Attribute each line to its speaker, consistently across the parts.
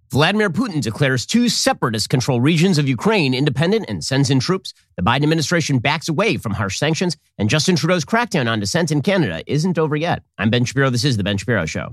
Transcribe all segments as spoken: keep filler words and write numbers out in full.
Speaker 1: Vladimir Putin declares two separatist-controlled regions of Ukraine independent and sends in troops. The Biden administration backs away from harsh sanctions, and Justin Trudeau's crackdown on dissent in Canada isn't over yet. I'm Ben Shapiro. This is The Ben Shapiro Show.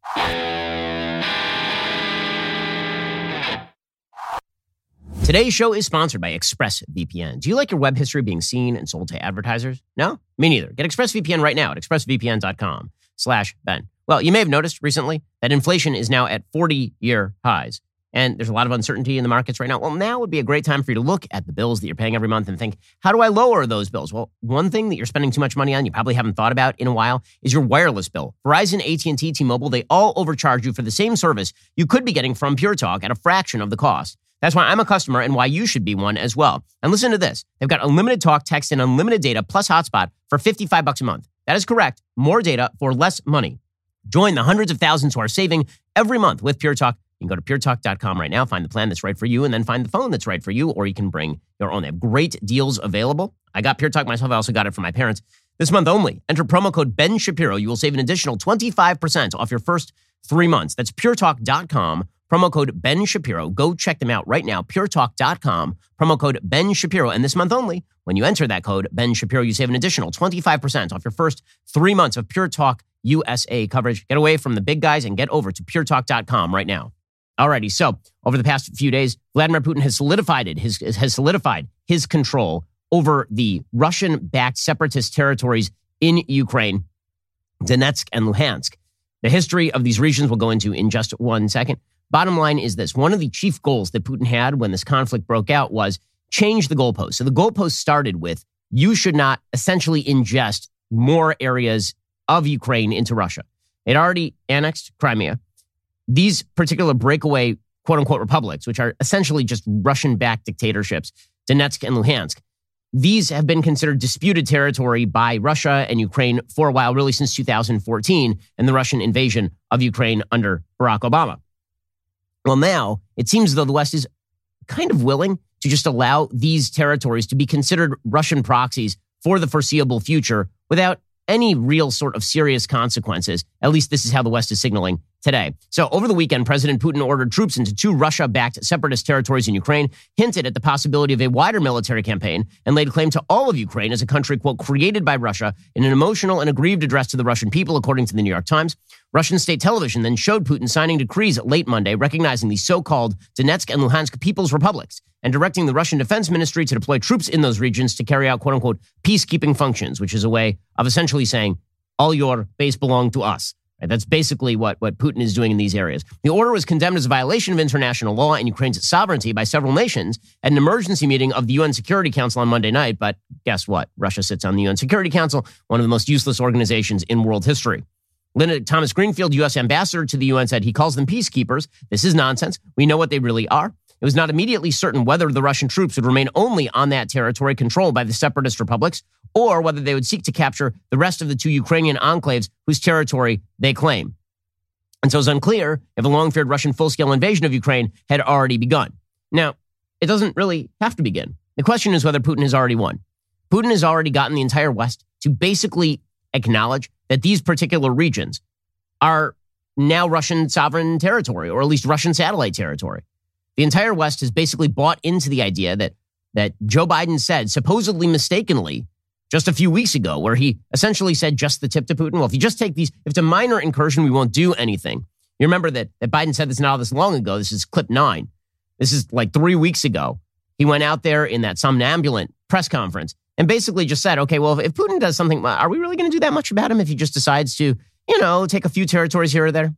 Speaker 1: Today's show is sponsored by ExpressVPN. Do you like your web history being seen and sold to advertisers? No? Me neither. Get ExpressVPN right now at expressvpn.com slash Ben. Well, you may have noticed recently that inflation is now at forty-year highs, and there's a lot of uncertainty in the markets right now. Well, now would be a great time for you to look at the bills that you're paying every month and think, how do I lower those bills? Well, one thing that you're spending too much money on, you probably haven't thought about in a while, is your wireless bill. Verizon, A T and T, T-Mobile, they all overcharge you for the same service you could be getting from Pure Talk at a fraction of the cost. That's why I'm a customer and why you should be one as well. And listen to this. They've got unlimited talk, text, and unlimited data plus hotspot for fifty-five bucks a month. That is correct. More data for less money. Join the hundreds of thousands who are saving every month with Pure Talk. You can go to pure talk dot com right now, find the plan that's right for you, and then find the phone that's right for you, or you can bring your own. They have great deals available. I got Pure Talk myself. I also got it for my parents. This month only, enter promo code Ben Shapiro. You will save an additional twenty-five percent off your first three months. That's pure talk dot com, promo code Ben Shapiro. Go check them out right now, pure talk dot com, promo code Ben Shapiro. And this month only, when you enter that code, Ben Shapiro, you save an additional twenty-five percent off your first three months of Pure Talk U S A coverage. Get away from the big guys and get over to pure talk dot com right now. Alrighty, so over the past few days, Vladimir Putin has solidified it, his has solidified his control over the Russian-backed separatist territories in Ukraine, Donetsk and Luhansk. The history of these regions we'll go into in just one second. Bottom line is this. One of the chief goals that Putin had when this conflict broke out was change the goalposts. So the goalposts started with, you should not essentially ingest more areas of Ukraine into Russia. It already annexed Crimea. These particular breakaway, quote-unquote, republics, which are essentially just Russian-backed dictatorships, Donetsk and Luhansk, these have been considered disputed territory by Russia and Ukraine for a while, really since two thousand fourteen and the Russian invasion of Ukraine under Barack Obama. Well, now it seems as though the West is kind of willing to just allow these territories to be considered Russian proxies for the foreseeable future without any real sort of serious consequences. At least this is how the West is signaling today. So over the weekend, President Putin ordered troops into two Russia-backed separatist territories in Ukraine, hinted at the possibility of a wider military campaign, and laid claim to all of Ukraine as a country, quote, created by Russia in an emotional and aggrieved address to the Russian people, according to the New York Times. Russian state television then showed Putin signing decrees late Monday recognizing the so-called Donetsk and Luhansk People's Republics and directing the Russian Defense Ministry to deploy troops in those regions to carry out, quote unquote, peacekeeping functions, which is a way of essentially saying all your base belong to us. Right? That's basically what, what Putin is doing in these areas. The order was condemned as a violation of international law and Ukraine's sovereignty by several nations at an emergency meeting of the U N Security Council on Monday night. But guess what? Russia sits on the U N Security Council, one of the most useless organizations in world history. Linda Thomas Greenfield, U S ambassador to the U N, said he calls them peacekeepers. This is nonsense. We know what they really are. It was not immediately certain whether the Russian troops would remain only on that territory controlled by the separatist republics or whether they would seek to capture the rest of the two Ukrainian enclaves whose territory they claim. And so it's unclear if a long-feared Russian full-scale invasion of Ukraine had already begun. Now, it doesn't really have to begin. The question is whether Putin has already won. Putin has already gotten the entire West to basically acknowledge that these particular regions are now Russian sovereign territory, or at least Russian satellite territory. The entire West has basically bought into the idea that that Joe Biden said, supposedly mistakenly, just a few weeks ago, where he essentially said just the tip to Putin. Well, if you just take these, if it's a minor incursion, we won't do anything. You remember that, that Biden said this not all this long ago. This is clip nine. This is like three weeks ago. He went out there in that somnambulant press conference and basically just said, okay, well, if Putin does something, are we really going to do that much about him if he just decides to, you know, take a few territories here or there?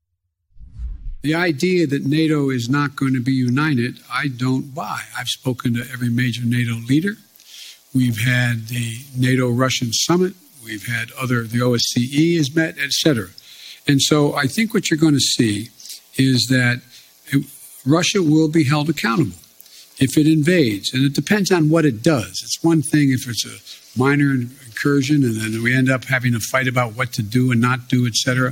Speaker 2: The idea that NATO is not going to be united, I don't buy. I've spoken to every major NATO leader. We've had the NATO-Russian summit. We've had other, the O S C E has met, et cetera. And so I think what you're going to see is that it, Russia will be held accountable if it invades. And it depends on what it does. It's one thing if it's a minor incursion and then we end up having a fight about what to do and not do, et cetera.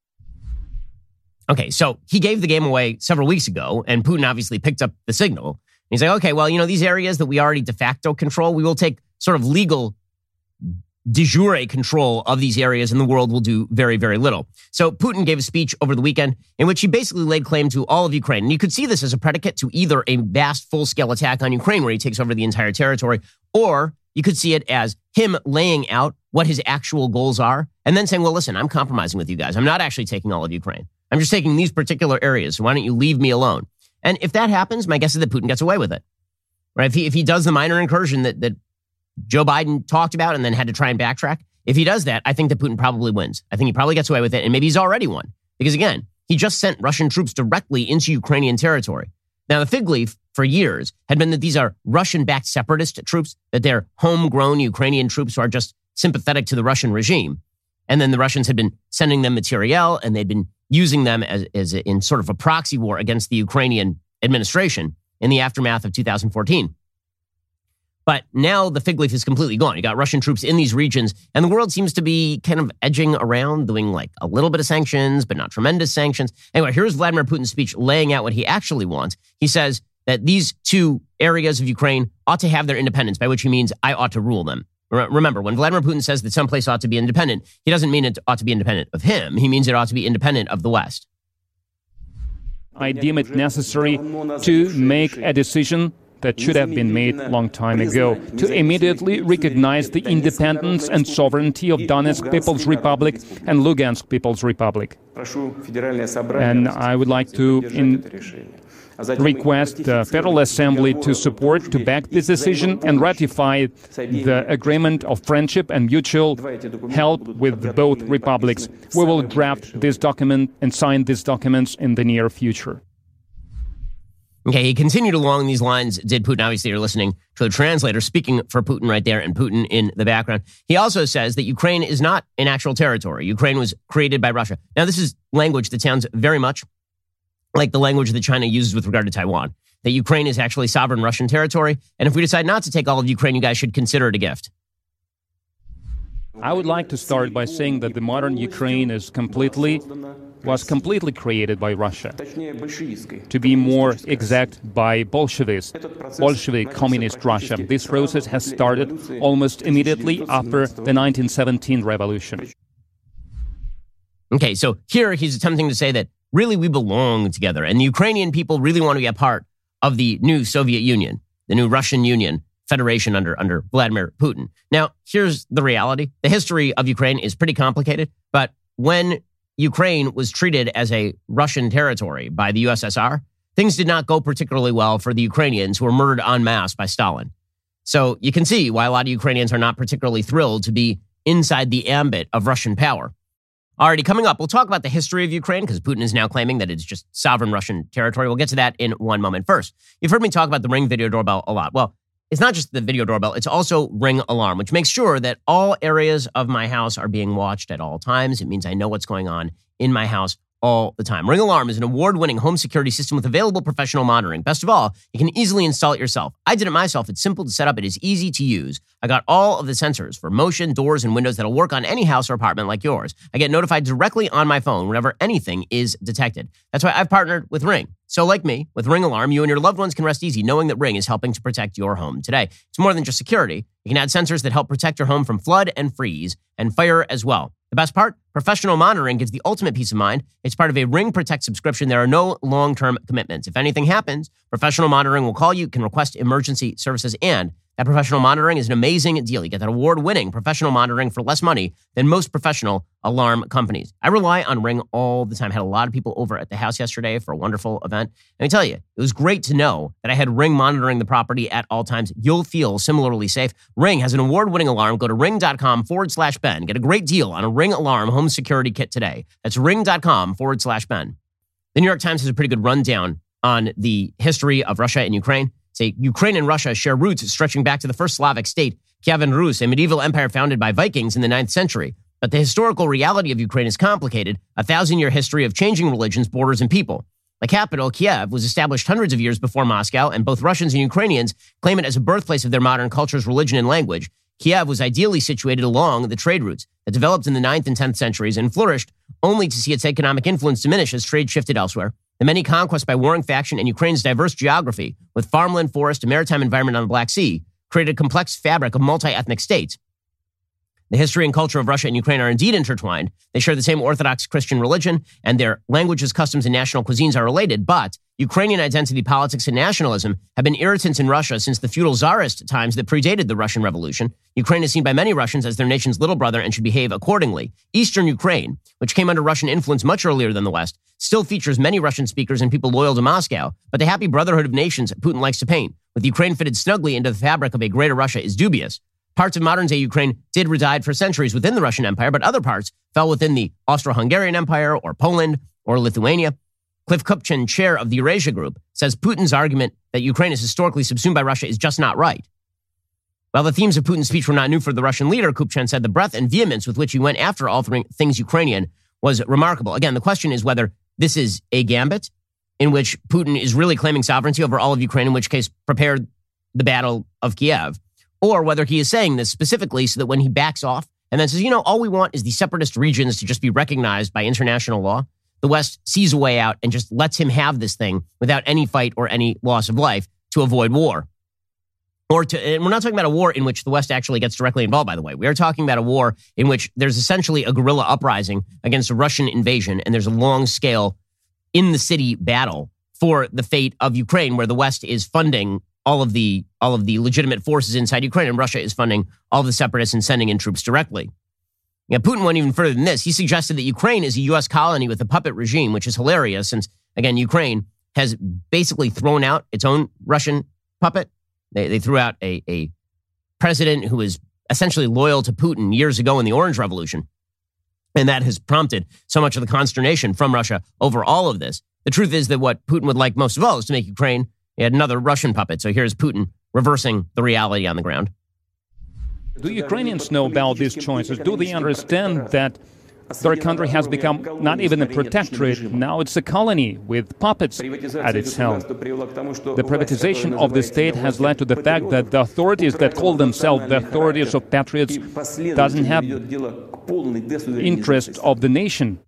Speaker 1: Okay, so he gave the game away several weeks ago, and Putin obviously picked up the signal. He's like, okay, well, you know, these areas that we already de facto control, we will take sort of legal de jure control of these areas, and the world will do very, very little. So Putin gave a speech over the weekend in which he basically laid claim to all of Ukraine. And you could see this as a predicate to either a vast full-scale attack on Ukraine where he takes over the entire territory, or you could see it as him laying out what his actual goals are and then saying, well, listen, I'm compromising with you guys. I'm not actually taking all of Ukraine. I'm just taking these particular areas. So why don't you leave me alone? And if that happens, my guess is that Putin gets away with it. Right? If he, if he does the minor incursion that, that Joe Biden talked about and then had to try and backtrack, if he does that, I think that Putin probably wins. I think he probably gets away with it, and maybe he's already won. Because again, he just sent Russian troops directly into Ukrainian territory. Now, the fig leaf for years had been that these are Russian-backed separatist troops, that they're homegrown Ukrainian troops who are just sympathetic to the Russian regime. And then the Russians had been sending them materiel, and they'd been using them as, as a, in sort of a proxy war against the Ukrainian administration in the aftermath of two thousand fourteen. But now the fig leaf is completely gone. You got Russian troops in these regions, and the world seems to be kind of edging around, doing like a little bit of sanctions, but not tremendous sanctions. Anyway, here's Vladimir Putin's speech laying out what he actually wants. He says that these two areas of Ukraine ought to have their independence, by which he means I ought to rule them. Remember, when Vladimir Putin says that someplace ought to be independent, he doesn't mean it ought to be independent of him. He means it ought to be independent of the West.
Speaker 3: I deem it necessary to make a decision that should have been made a long time ago, to immediately recognize the independence and sovereignty of Donetsk People's Republic and Lugansk People's Republic. And I would like to in request the Federal Assembly to support, to back this decision and ratify the agreement of friendship and mutual help with both republics. We will draft this document and sign these documents in the near future.
Speaker 1: Okay, he continued along these lines, did Putin. Obviously, you're listening to the translator speaking for Putin right there and Putin in the background. He also says that Ukraine is not an actual territory. Ukraine was created by Russia. Now, this is language that sounds very much like the language that China uses with regard to Taiwan, that Ukraine is actually sovereign Russian territory. And if we decide not to take all of Ukraine, you guys should consider it a gift.
Speaker 3: I would like to start by saying that the modern Ukraine is completely, was completely created by Russia. To be more exact, by Bolsheviks, Bolshevik Communist Russia. This process has started almost immediately after the nineteen seventeen revolution.
Speaker 1: Okay, so here he's attempting to say that really we belong together, and the Ukrainian people really want to be a part of the new Soviet Union, the new Russian Union Federation under, under Vladimir Putin. Now, here's the reality. The history of Ukraine is pretty complicated, but when Ukraine was treated as a Russian territory by the U S S R, things did not go particularly well for the Ukrainians who were murdered en masse by Stalin. So you can see why a lot of Ukrainians are not particularly thrilled to be inside the ambit of Russian power. Alrighty, coming up, we'll talk about the history of Ukraine because Putin is now claiming that it's just sovereign Russian territory. We'll get to that in one moment. First, you've heard me talk about the Ring video doorbell a lot. Well, it's not just the video doorbell, it's also Ring Alarm, which makes sure that all areas of my house are being watched at all times. It means I know what's going on in my house all the time. Ring Alarm is an award-winning home security system with available professional monitoring. Best of all, you can easily install it yourself. I did it myself. It's simple to set up. It is easy to use. I got all of the sensors for motion, doors, and windows that'll work on any house or apartment like yours. I get notified directly on my phone whenever anything is detected. That's why I've partnered with Ring. So like me, with Ring Alarm, you and your loved ones can rest easy knowing that Ring is helping to protect your home today. It's more than just security. You can add sensors that help protect your home from flood and freeze and fire as well. The best part? Professional monitoring gives the ultimate peace of mind. It's part of a Ring Protect subscription. There are no long-term commitments. If anything happens, professional monitoring will call you, can request emergency services, and that professional monitoring is an amazing deal. You get that award-winning professional monitoring for less money than most professional alarm companies. I rely on Ring all the time. I had a lot of people over at the house yesterday for a wonderful event. Let me tell you, it was great to know that I had Ring monitoring the property at all times. You'll feel similarly safe. Ring has an award-winning alarm. Go to ring.com forward slash Ben. Get a great deal on a Ring Alarm home security kit today. That's ring.com forward slash Ben. The New York Times has a pretty good rundown on the history of Russia and Ukraine. Say Ukraine and Russia share roots stretching back to the first Slavic state, Kievan Rus, a medieval empire founded by Vikings in the ninth century. But the historical reality of Ukraine is complicated, a thousand-year history of changing religions, borders, and people. The capital, Kiev, was established hundreds of years before Moscow, and both Russians and Ukrainians claim it as a birthplace of their modern cultures, religion, and language. Kiev was ideally situated along the trade routes that developed in the ninth and tenth centuries and flourished only to see its economic influence diminish as trade shifted elsewhere. The many conquests by warring faction and Ukraine's diverse geography, with farmland, forest, and maritime environment on the Black Sea, created a complex fabric of multi-ethnic states. The history and culture of Russia and Ukraine are indeed intertwined. They share the same Orthodox Christian religion, and their languages, customs, and national cuisines are related. But Ukrainian identity politics and nationalism have been irritants in Russia since the feudal czarist times that predated the Russian Revolution. Ukraine is seen by many Russians as their nation's little brother and should behave accordingly. Eastern Ukraine, which came under Russian influence much earlier than the West, still features many Russian speakers and people loyal to Moscow. But the happy brotherhood of nations Putin likes to paint, with Ukraine fitted snugly into the fabric of a greater Russia, is dubious. Parts of modern-day Ukraine did reside for centuries within the Russian Empire, but other parts fell within the Austro-Hungarian Empire or Poland or Lithuania. Cliff Kupchan, chair of the Eurasia Group, says Putin's argument that Ukraine is historically subsumed by Russia is just not right. While the themes of Putin's speech were not new for the Russian leader, Kupchan said the breadth and vehemence with which he went after all things Ukrainian was remarkable. Again, the question is whether this is a gambit in which Putin is really claiming sovereignty over all of Ukraine, in which case prepared the Battle of Kiev, or whether he is saying this specifically so that when he backs off and then says, you know, all we want is the separatist regions to just be recognized by international law, the West sees a way out and just lets him have this thing without any fight or any loss of life to avoid war. Or to, and we're not talking about a war in which the West actually gets directly involved, by the way. We are talking about a war in which there's essentially a guerrilla uprising against a Russian invasion, and there's a long-scale in-the-city battle for the fate of Ukraine, where the West is funding all of the all of the legitimate forces inside Ukraine, and Russia is funding all of the separatists and sending in troops directly. Yeah, Putin went even further than this. He suggested that Ukraine is a U S colony with a puppet regime, which is hilarious since, again, Ukraine has basically thrown out its own Russian puppet. They, they threw out a, a president who was essentially loyal to Putin years ago in the Orange Revolution. And that has prompted so much of the consternation from Russia over all of this. The truth is that what Putin would like most of all is to make Ukraine yet another Russian puppet. So here's Putin reversing the reality on the ground.
Speaker 3: Do Ukrainians know about these choices? Do they understand that their country has become not even a protectorate, now it's a colony with puppets at its helm? The privatization of the state has led to the fact that the authorities that call themselves the authorities of patriots doesn't have interest of the nation.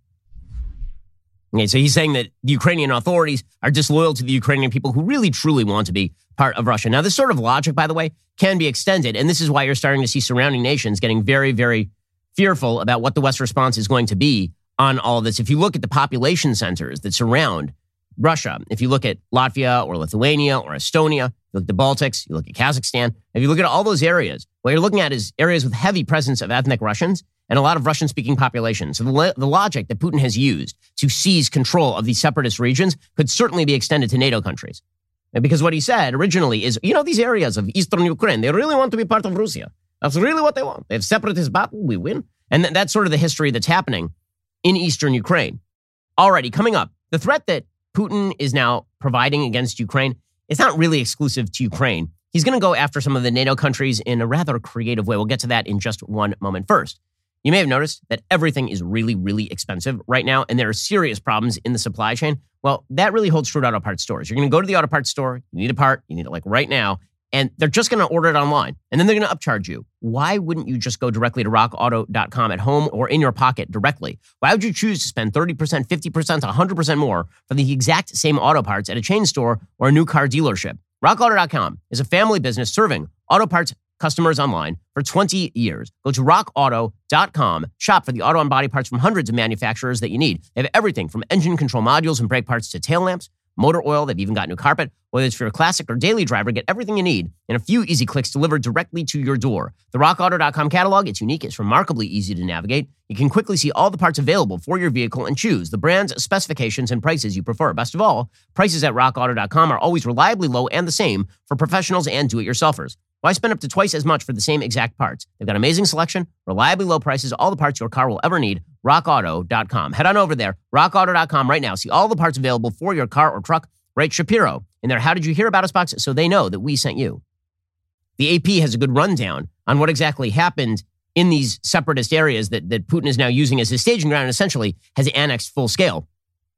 Speaker 1: Okay, so he's saying that the Ukrainian authorities are disloyal to the Ukrainian people who really, truly want to be part of Russia. Now, this sort of logic, by the way, can be extended, and this is why you're starting to see surrounding nations getting very, very fearful about what the West's response is going to be on all of this. If you look at the population centers that surround Russia, if you look at Latvia or Lithuania or Estonia, you look at the Baltics, you look at Kazakhstan, if you look at all those areas, what you're looking at is areas with heavy presence of ethnic Russians and a lot of Russian-speaking populations. So the, the logic that Putin has used to seize control of these separatist regions could certainly be extended to NATO countries. And because what he said originally is, you know, these areas of eastern Ukraine, they really want to be part of Russia. That's really what they want. They have separatist battle, we win. And th- that's sort of the history that's happening in eastern Ukraine. Alrighty, coming up, the threat that Putin is now providing against Ukraine is not really exclusive to Ukraine. He's going to go after some of the NATO countries in a rather creative way. We'll get to that in just one moment. First, you may have noticed that everything is really, really expensive right now, and there are serious problems in the supply chain. Well, that really holds true at auto parts stores. You're going to go to the auto parts store, you need a part, you need it like right now, and they're just going to order it online, and then they're going to upcharge you. Why wouldn't you just go directly to rock auto dot com at home or in your pocket directly? Why would you choose to spend thirty percent, fifty percent, one hundred percent more for the exact same auto parts at a chain store or a new car dealership? rock auto dot com is a family business serving auto parts customers online for twenty years. Go to rock auto dot com, shop for the auto and body parts from hundreds of manufacturers that you need. They have everything from engine control modules and brake parts to tail lamps, motor oil. They've even got new carpet. Whether it's for your classic or daily driver, get everything you need in a few easy clicks delivered directly to your door. The rock auto dot com catalog, it's unique. It's remarkably easy to navigate. You can quickly see all the parts available for your vehicle and choose the brands, specifications, and prices you prefer. Best of all, prices at rock auto dot com are always reliably low and the same for professionals and do-it-yourselfers. Why spend up to twice as much for the same exact parts? They've got amazing selection, reliably low prices, all the parts your car will ever need. rock auto dot com. Head on over there, rock auto dot com right now. See all the parts available for your car or truck. Write Shapiro in their How Did You Hear About Us box so they know that we sent you. The A P has a good rundown on what exactly happened in these separatist areas that, that Putin is now using as his staging ground and essentially has annexed full scale.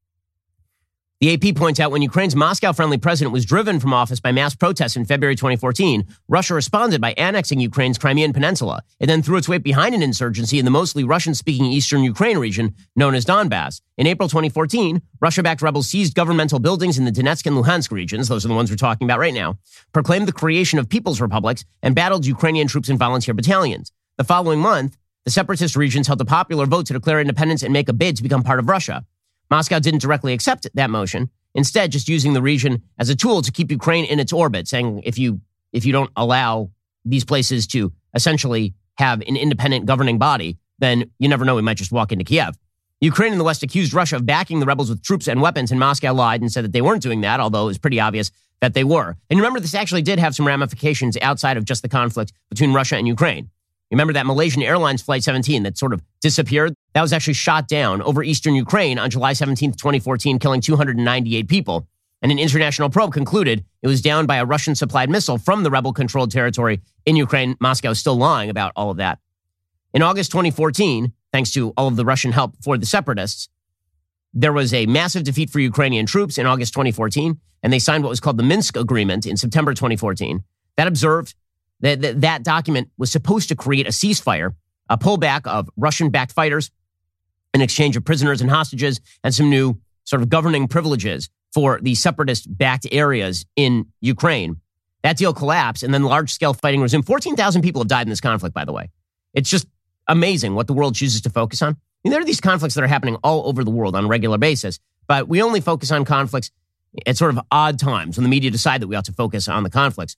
Speaker 1: The A P points out when Ukraine's Moscow-friendly president was driven from office by mass protests in February twenty fourteen, Russia responded by annexing Ukraine's Crimean Peninsula. It then threw its weight behind an insurgency in the mostly Russian-speaking eastern Ukraine region known as Donbass. In April twenty fourteen, Russia-backed rebels seized governmental buildings in the Donetsk and Luhansk regions, those are the ones we're talking about right now, proclaimed the creation of people's republics, and battled Ukrainian troops and volunteer battalions. The following month, the separatist regions held a popular vote to declare independence and make a bid to become part of Russia. Moscow didn't directly accept that motion, instead just using the region as a tool to keep Ukraine in its orbit, saying if you if you don't allow these places to essentially have an independent governing body, then you never know, we might just walk into Kiev. Ukraine and the West accused Russia of backing the rebels with troops and weapons, and Moscow lied and said that they weren't doing that, although it was pretty obvious that they were. And remember, this actually did have some ramifications outside of just the conflict between Russia and Ukraine. Remember that Malaysian Airlines Flight seventeen that sort of disappeared? That was actually shot down over eastern Ukraine on July seventeenth, twenty fourteen, killing two hundred ninety-eight people. And an international probe concluded it was downed by a Russian-supplied missile from the rebel-controlled territory in Ukraine. Moscow is still lying about all of that. In August twenty fourteen, thanks to all of the Russian help for the separatists, there was a massive defeat for Ukrainian troops in August twenty fourteen, and they signed what was called the Minsk Agreement in September twenty fourteen. That observed that that, that document was supposed to create a ceasefire, a pullback of Russian-backed fighters, an exchange of prisoners and hostages, and some new sort of governing privileges for the separatist-backed areas in Ukraine. That deal collapsed, and then large-scale fighting resumed. fourteen thousand people have died in this conflict, by the way. It's just amazing what the world chooses to focus on. I mean, there are these conflicts that are happening all over the world on a regular basis, but we only focus on conflicts at sort of odd times when the media decide that we ought to focus on the conflicts.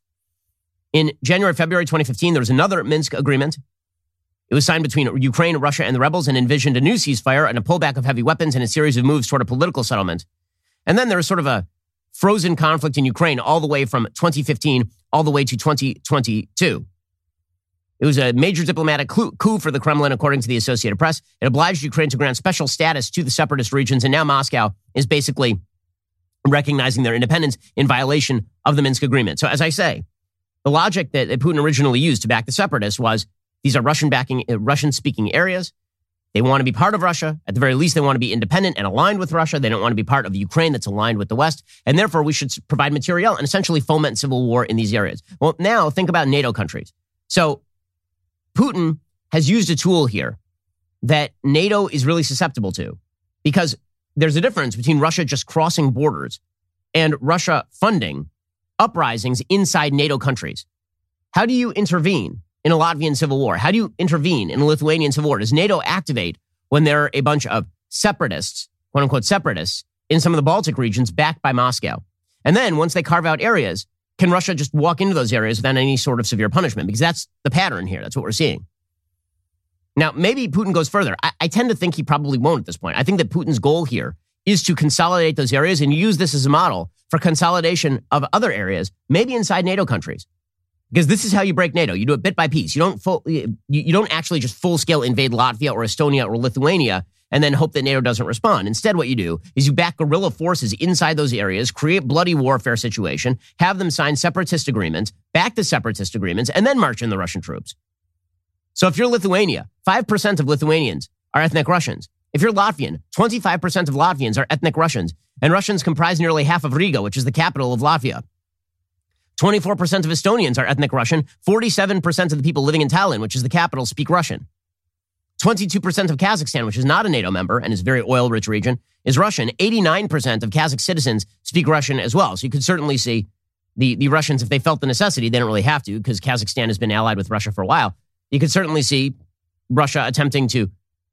Speaker 1: In January, February twenty fifteen, there was another Minsk agreement. It was signed between Ukraine, Russia, and the rebels and envisioned a new ceasefire and a pullback of heavy weapons and a series of moves toward a political settlement. And then there was sort of a frozen conflict in Ukraine all the way from twenty fifteen all the way to twenty twenty-two. It was a major diplomatic coup for the Kremlin, according to the Associated Press. It obliged Ukraine to grant special status to the separatist regions, and now Moscow is basically recognizing their independence in violation of the Minsk Agreement. So as I say, the logic that Putin originally used to back the separatists was these are Russian-backing, uh, Russian-speaking areas. They want to be part of Russia. At the very least, they want to be independent and aligned with Russia. They don't want to be part of Ukraine that's aligned with the West. And therefore, we should provide materiel and essentially foment civil war in these areas. Well, now think about NATO countries. So Putin has used a tool here that NATO is really susceptible to, because there's a difference between Russia just crossing borders and Russia funding uprisings inside NATO countries. How do you intervene in a Latvian civil war? How do you intervene in a Lithuanian civil war? Does NATO activate when there are a bunch of separatists, quote unquote separatists, in some of the Baltic regions backed by Moscow? And then once they carve out areas, can Russia just walk into those areas without any sort of severe punishment? Because that's the pattern here. That's what we're seeing. Now, maybe Putin goes further. I, I tend to think he probably won't at this point. I think that Putin's goal here is to consolidate those areas and use this as a model for consolidation of other areas, maybe inside NATO countries. Because this is how you break NATO. You do it bit by piece. You don't full, you, you don't actually just full-scale invade Latvia or Estonia or Lithuania and then hope that NATO doesn't respond. Instead, what you do is you back guerrilla forces inside those areas, create bloody warfare situation, have them sign separatist agreements, back the separatist agreements, and then march in the Russian troops. So if you're Lithuania, five percent of Lithuanians are ethnic Russians. If you're Latvian, twenty-five percent of Latvians are ethnic Russians, and Russians comprise nearly half of Riga, which is the capital of Latvia. twenty-four percent of Estonians are ethnic Russian. forty-seven percent of the people living in Tallinn, which is the capital, speak Russian. twenty-two percent of Kazakhstan, which is not a NATO member and is a very oil-rich region, is Russian. eighty-nine percent of Kazakh citizens speak Russian as well. So you could certainly see the, the Russians, if they felt the necessity, they don't really have to because Kazakhstan has been allied with Russia for a while. You could certainly see Russia attempting to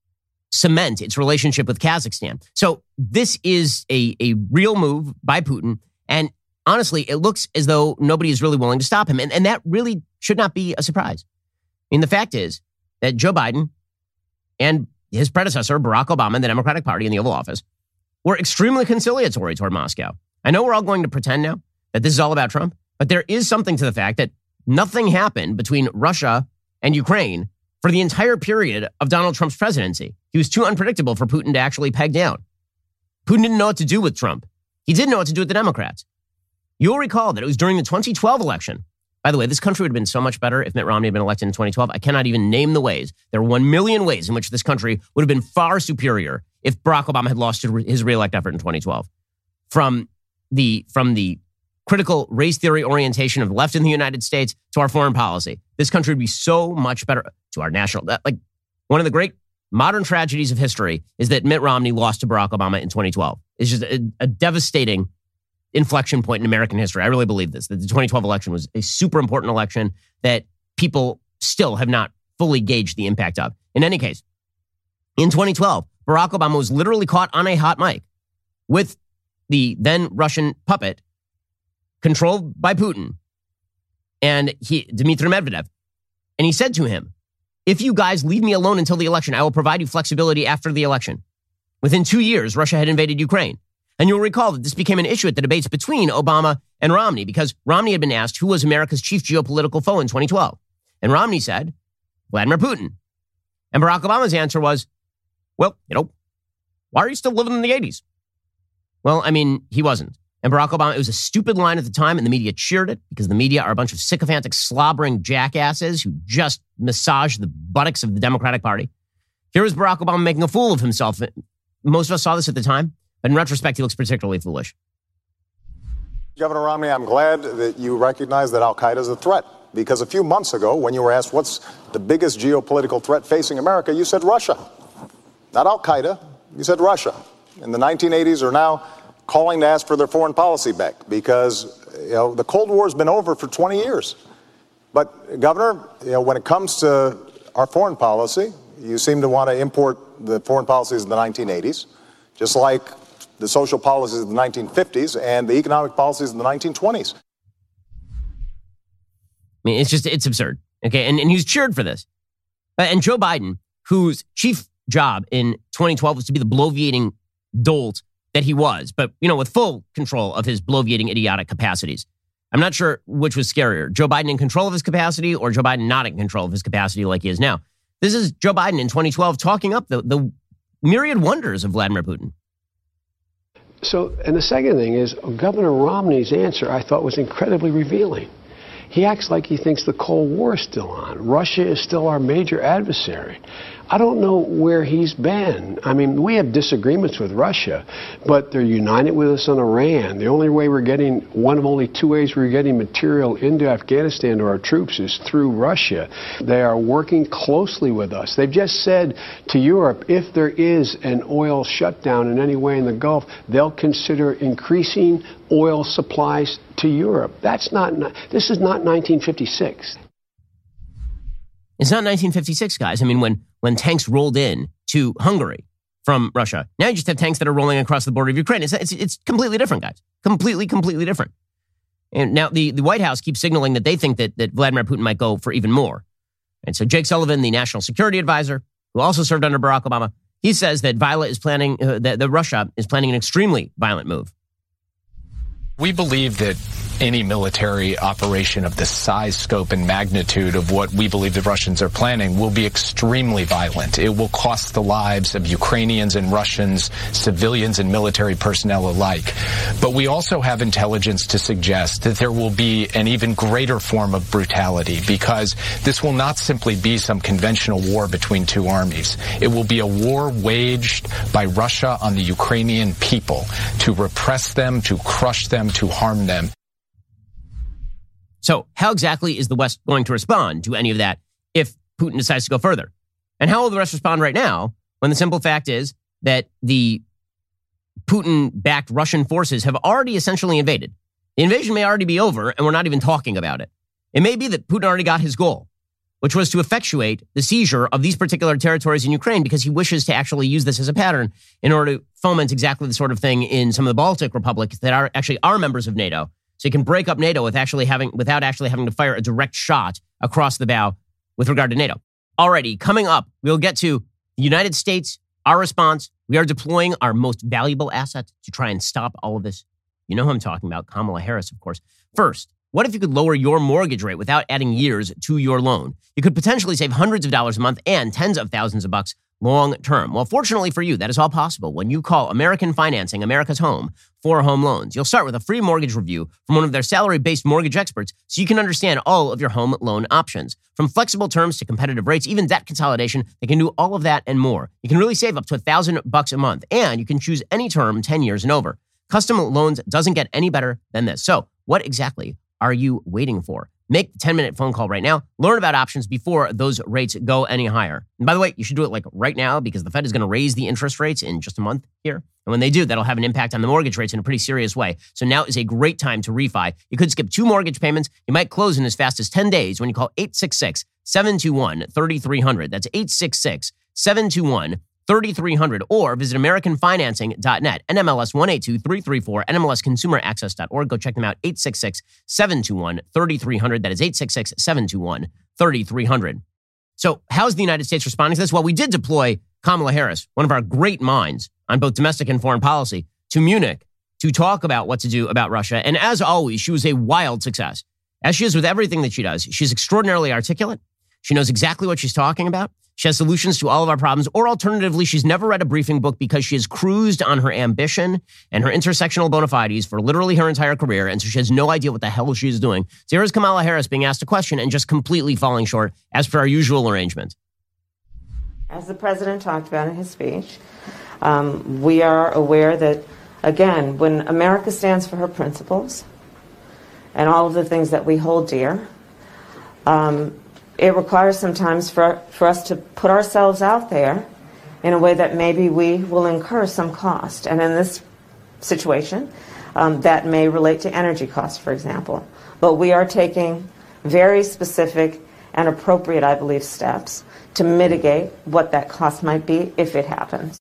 Speaker 1: cement its relationship with Kazakhstan. So this is a, a real move by Putin. And honestly, it looks as though nobody is really willing to stop him. And, and that really should not be a surprise. I mean, the fact is that Joe Biden and his predecessor, Barack Obama, and the Democratic Party in the Oval Office were extremely conciliatory toward Moscow. I know we're all going to pretend now that this is all about Trump, but there is something to the fact that nothing happened between Russia and Ukraine for the entire period of Donald Trump's presidency. He was too unpredictable for Putin to actually peg down. Putin didn't know what to do with Trump. He did know what to do with the Democrats. You'll recall that it was during the twenty twelve election. By the way, this country would have been so much better if Mitt Romney had been elected in twenty twelve. I cannot even name the ways. There are one million ways in which this country would have been far superior if Barack Obama had lost his re-elect effort in twenty twelve. From the, from the critical race theory orientation of the left in the United States to our foreign policy, this country would be so much better. To our national, like one of the great modern tragedies of history is that Mitt Romney lost to Barack Obama in twenty twelve. It's just a, a devastating inflection point in American history. I really believe this, that the twenty twelve election was a super important election that people still have not fully gauge the impact of. In any case, in twenty twelve, Barack Obama was literally caught on a hot mic with the then Russian puppet controlled by Putin and he, Dmitry Medvedev. And he said to him, if you guys leave me alone until the election, I will provide you flexibility after the election. Within two years, Russia had invaded Ukraine. And you'll recall that this became an issue at the debates between Obama and Romney because Romney had been asked who was America's chief geopolitical foe in twenty twelve. And Romney said, Vladimir Putin. And Barack Obama's answer was, well, you know, why are you still living in the eighties? Well, I mean, he wasn't. And Barack Obama, it was a stupid line at the time, and the media cheered it because the media are a bunch of sycophantic, slobbering jackasses who just massage the buttocks of the Democratic Party. Here was Barack Obama making a fool of himself. Most of us saw this at the time, but in retrospect, he looks particularly foolish.
Speaker 4: Governor Romney, I'm glad that you recognize that al-Qaeda is a threat, because a few months ago, when you were asked what's the biggest geopolitical threat facing America, you said Russia. Not al-Qaeda, you said Russia. In the nineteen eighties are now calling to ask for their foreign policy back because, you know, the Cold War has been over for twenty years. But, Governor, you know, when it comes to our foreign policy, you seem to want to import the foreign policies of the nineteen eighties, just like the social policies of the nineteen fifties and the economic policies of the nineteen twenties.
Speaker 1: I mean, it's just, it's absurd. Okay. And, and he was cheered for this. And Joe Biden, whose chief job in twenty twelve was to be the bloviating dolt that he was, but, you know, with full control of his bloviating idiotic capacities. I'm not sure which was scarier, Joe Biden in control of his capacity or Joe Biden not in control of his capacity like he is now. This is Joe Biden in twenty twelve talking up the, the myriad wonders of Vladimir Putin.
Speaker 5: So, and the second thing is Governor Romney's answer I thought was incredibly revealing. He acts like he thinks the Cold War is still on. Russia is still our major adversary. I don't know where he's been. I mean, we have disagreements with Russia, but they're united with us on Iran. The only way we're getting, one of only two ways we're getting material into Afghanistan to our troops is through Russia. They are working closely with us. They've just said to Europe, if there is an oil shutdown in any way in the Gulf, they'll consider increasing oil supplies to Europe. That's not, this is not nineteen fifty-six.
Speaker 1: It's not nineteen fifty-six, guys. I mean, when, when tanks rolled in to Hungary from Russia, now you just have tanks that are rolling across the border of Ukraine. It's, it's, it's completely different, guys. Completely, completely different. And now the, the White House keeps signaling that they think that, that Vladimir Putin might go for even more. And so Jake Sullivan, the national security advisor, who also served under Barack Obama, he says that Viola is planning, uh, that, that Russia is planning an extremely violent move.
Speaker 6: We believe that any military operation of the size, scope, and magnitude of what we believe the Russians are planning will be extremely violent. It will cost the lives of Ukrainians and Russians, civilians and military personnel alike. But we also have intelligence to suggest that there will be an even greater form of brutality, because this will not simply be some conventional war between two armies. It will be a war waged by Russia on the Ukrainian people to repress them, to crush them, to harm them.
Speaker 1: So how exactly is the West going to respond to any of that if Putin decides to go further? And how will the West respond right now when the simple fact is that the Putin-backed Russian forces have already essentially invaded? The invasion may already be over, and we're not even talking about it. It may be that Putin already got his goal, which was to effectuate the seizure of these particular territories in Ukraine because he wishes to actually use this as a pattern in order to foment exactly the sort of thing in some of the Baltic republics that are actually are members of NATO. So you can break up NATO with actually having, without actually having to fire a direct shot across the bow with regard to NATO. Alrighty, coming up, we'll get to the United States, our response. We are deploying our most valuable asset to try and stop all of this. You know who I'm talking about, Kamala Harris, of course. First, what if you could lower your mortgage rate without adding years to your loan? You could potentially save hundreds of dollars a month and tens of thousands of bucks long term. Well, fortunately for you, that is all possible when you call American Financing, America's Home, for home loans. You'll start with a free mortgage review from one of their salary-based mortgage experts so you can understand all of your home loan options. From flexible terms to competitive rates, even debt consolidation, they can do all of that and more. You can really save up to a thousand bucks a month, and you can choose any term ten years and over. Custom loans doesn't get any better than this. So what exactly are you waiting for? Make the ten-minute phone call right now. Learn about options before those rates go any higher. And by the way, you should do it like right now because the Fed is going to raise the interest rates in just a month here. And when they do, that'll have an impact on the mortgage rates in a pretty serious way. So now is a great time to refi. You could skip two mortgage payments. You might close in as fast as ten days when you call eight six six, seven two one, three three zero zero. That's eight six six, seven two one, three three zero zero. Or visit American Financing dot net, N M L S one eight two three three four, N M L S Consumer Access dot org. Go check them out, eight six six, seven two one, three three zero zero. That is eight six six, seven two one, three three zero zero. So how's the United States responding to this? Well, we did deploy Kamala Harris, one of our great minds on both domestic and foreign policy, to Munich to talk about what to do about Russia. And as always, she was a wild success. As she is with everything that she does, she's extraordinarily articulate. She knows exactly what she's talking about. She has solutions to all of our problems. Or alternatively, she's never read a briefing book because she has cruised on her ambition and her intersectional bona fides for literally her entire career. And so she has no idea what the hell she's doing. So here's Kamala Harris being asked a question and just completely falling short as per our usual arrangement.
Speaker 7: As the president talked about in his speech, um, we are aware that, again, when America stands for her principles and all of the things that we hold dear, um, it requires sometimes for, for us to put ourselves out there in a way that maybe we will incur some cost. And in this situation, um, that may relate to energy costs, for example. But we are taking very specific and appropriate, I believe, steps to mitigate what that cost might be if it happens.